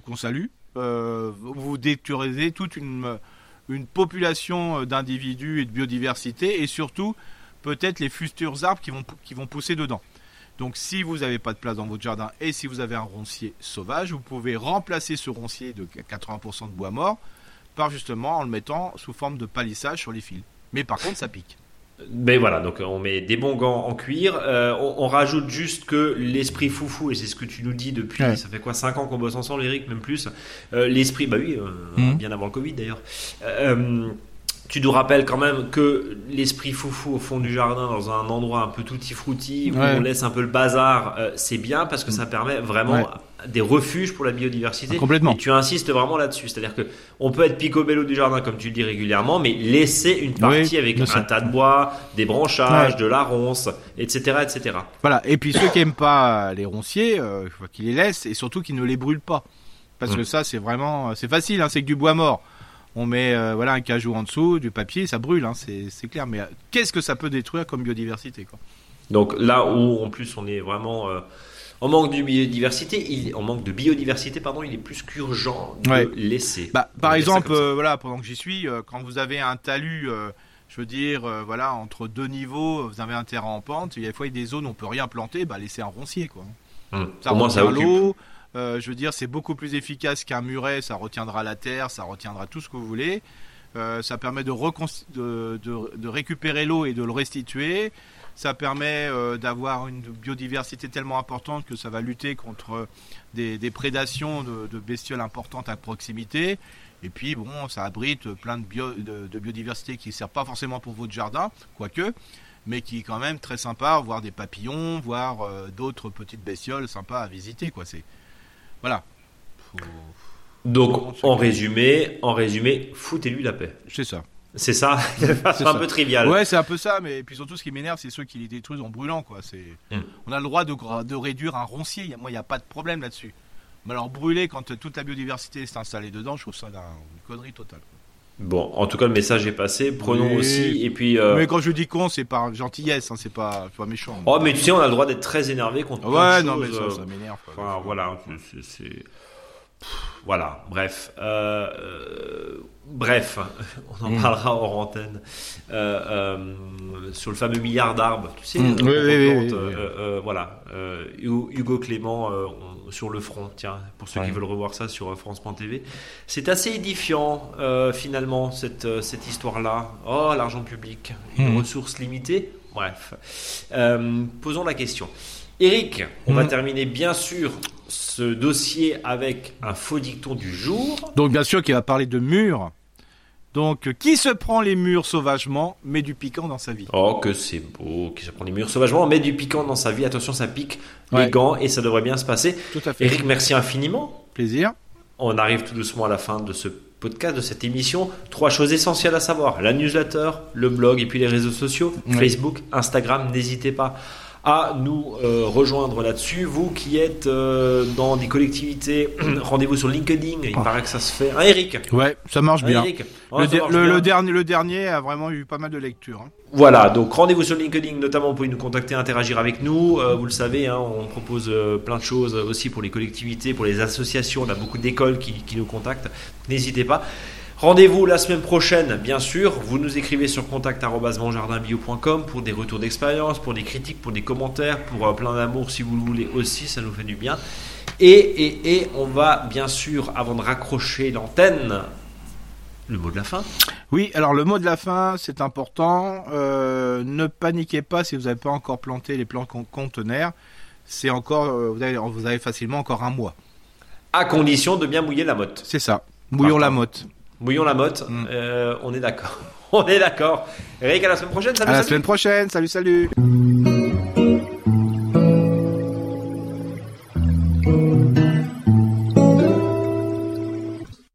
Speaker 3: vous détruisez toute une population d'individus et de biodiversité, et surtout peut-être les futurs arbres qui vont pousser dedans. Donc si vous n'avez pas de place dans votre jardin et si vous avez un roncier sauvage, vous pouvez remplacer ce roncier de 80% de bois mort par justement en le mettant sous forme de palissage sur les fils. Mais par contre, ça pique.
Speaker 1: Mais voilà, donc on met des bons gants en cuir. On rajoute juste que l'esprit foufou, et c'est ce que tu nous dis depuis, ça fait quoi, 5 ans qu'on bosse ensemble, Eric, même plus. L'esprit, bien avant le Covid d'ailleurs. Tu nous rappelles quand même que l'esprit foufou au fond du jardin, dans un endroit un peu tutti-frutti, où on laisse un peu le bazar, c'est bien parce que ça permet vraiment des refuges pour la biodiversité.
Speaker 3: Complètement.
Speaker 1: Et tu insistes vraiment là-dessus. C'est-à-dire que on peut être picobello du jardin, comme tu le dis régulièrement, mais laisser une partie avec un tas de bois, des branchages, de la ronce, etc., etc.
Speaker 3: Voilà. Et puis ceux qui aiment pas les ronciers, il faut qu'ils les laissent et surtout qu'ils ne les brûlent pas. Parce que ça, c'est facile, c'est que du bois mort. On met un cajou en dessous, du papier, ça brûle, c'est clair. Mais qu'est-ce que ça peut détruire comme biodiversité, quoi.
Speaker 1: Donc là où en plus on est vraiment En manque de biodiversité, il est plus qu'urgent de laisser.
Speaker 3: Par exemple, voilà, pendant que j'y suis, quand vous avez un talus, je veux dire, voilà, entre deux niveaux, vous avez un terrain en pente, il y a des fois des zones où on peut rien planter, laissez un roncier, quoi. Ça
Speaker 1: au moins ça
Speaker 3: retient
Speaker 1: occupe.
Speaker 3: l'eau. Je veux dire, c'est beaucoup plus efficace qu'un muret, ça retiendra la terre, ça retiendra tout ce que vous voulez. Ça permet de récupérer l'eau et de le restituer. Ça permet d'avoir une biodiversité tellement importante que ça va lutter contre des prédations de bestioles importantes à proximité. Et puis, bon, ça abrite plein de biodiversité qui ne sert pas forcément pour votre jardin, quoique, mais qui est quand même très sympa, voir des papillons, voir d'autres petites bestioles sympas à visiter, quoi. Voilà.
Speaker 1: Donc, en résumé, foutez-lui la paix.
Speaker 3: C'est ça.
Speaker 1: C'est ça, de façon un peu triviale.
Speaker 3: Ouais, c'est un peu ça, mais puis surtout, ce qui m'énerve, c'est ceux qui les détruisent en brûlant, quoi. On a le droit de réduire un roncier. Moi, il n'y a pas de problème là-dessus. Mais alors, brûler quand toute la biodiversité s'est installée dedans, je trouve ça une connerie totale.
Speaker 1: Bon, en tout cas, le message est passé. Prenons aussi, et puis.
Speaker 3: Mais quand je dis con, c'est par gentillesse, c'est pas méchant.
Speaker 1: Oh, mais tu sais, on a le droit d'être très énervé contre plein de choses.
Speaker 3: Ouais, non, mais ça m'énerve.
Speaker 1: Enfin, voilà, voilà, bref. Bref, on en parlera hors antenne. Sur le fameux milliard d'arbres, tu sais, voilà. Hugo Clément sur le front, tiens, pour ceux qui veulent revoir ça sur France.tv. C'est assez édifiant, finalement, cette histoire-là. Oh, l'argent public, une ressource limitée. Bref, posons la question. Eric, on va terminer bien sûr ce dossier avec un faux dicton du jour.
Speaker 3: Donc bien sûr qu'il va parler de murs. Donc qui se prend les murs sauvagement met du piquant dans sa vie.
Speaker 1: Oh que c'est beau, qui se prend les murs sauvagement met du piquant dans sa vie. Attention, ça pique les gants et ça devrait bien se passer.
Speaker 3: Tout à fait.
Speaker 1: Eric, merci infiniment.
Speaker 3: Plaisir.
Speaker 1: On arrive tout doucement à la fin de ce podcast, de cette émission. 3 choses essentielles à savoir: la newsletter, le blog et puis les réseaux sociaux, Facebook, Instagram. N'hésitez pas à nous rejoindre là-dessus. Vous qui êtes dans des collectivités, rendez-vous sur LinkedIn. Il paraît que ça se fait. Hein, Eric?
Speaker 3: Ouais, ça marche bien.
Speaker 1: Eric,
Speaker 3: le dernier a vraiment eu pas mal de lectures.
Speaker 1: Voilà, donc rendez-vous sur LinkedIn, notamment vous pouvez nous contacter, interagir avec nous. Vous le savez, hein, on propose plein de choses aussi pour les collectivités, pour les associations. On a beaucoup d'écoles qui nous contactent. N'hésitez pas. Rendez-vous la semaine prochaine, bien sûr. Vous nous écrivez sur contact@monjardinbio.com pour des retours d'expérience, pour des critiques, pour des commentaires, pour plein d'amour si vous le voulez aussi, ça nous fait du bien. Et on va bien sûr, avant de raccrocher l'antenne, le mot de la fin.
Speaker 3: Oui, alors le mot de la fin, c'est important. Ne paniquez pas si vous n'avez pas encore planté les plants conteneurs. C'est encore, vous avez facilement encore un mois.
Speaker 1: À condition de bien mouiller la motte.
Speaker 3: C'est ça. Mouillons la motte.
Speaker 1: Mouillons la motte, on est d'accord. On est d'accord. Eric, à la semaine prochaine. Salut,
Speaker 3: à la semaine prochaine. Salut.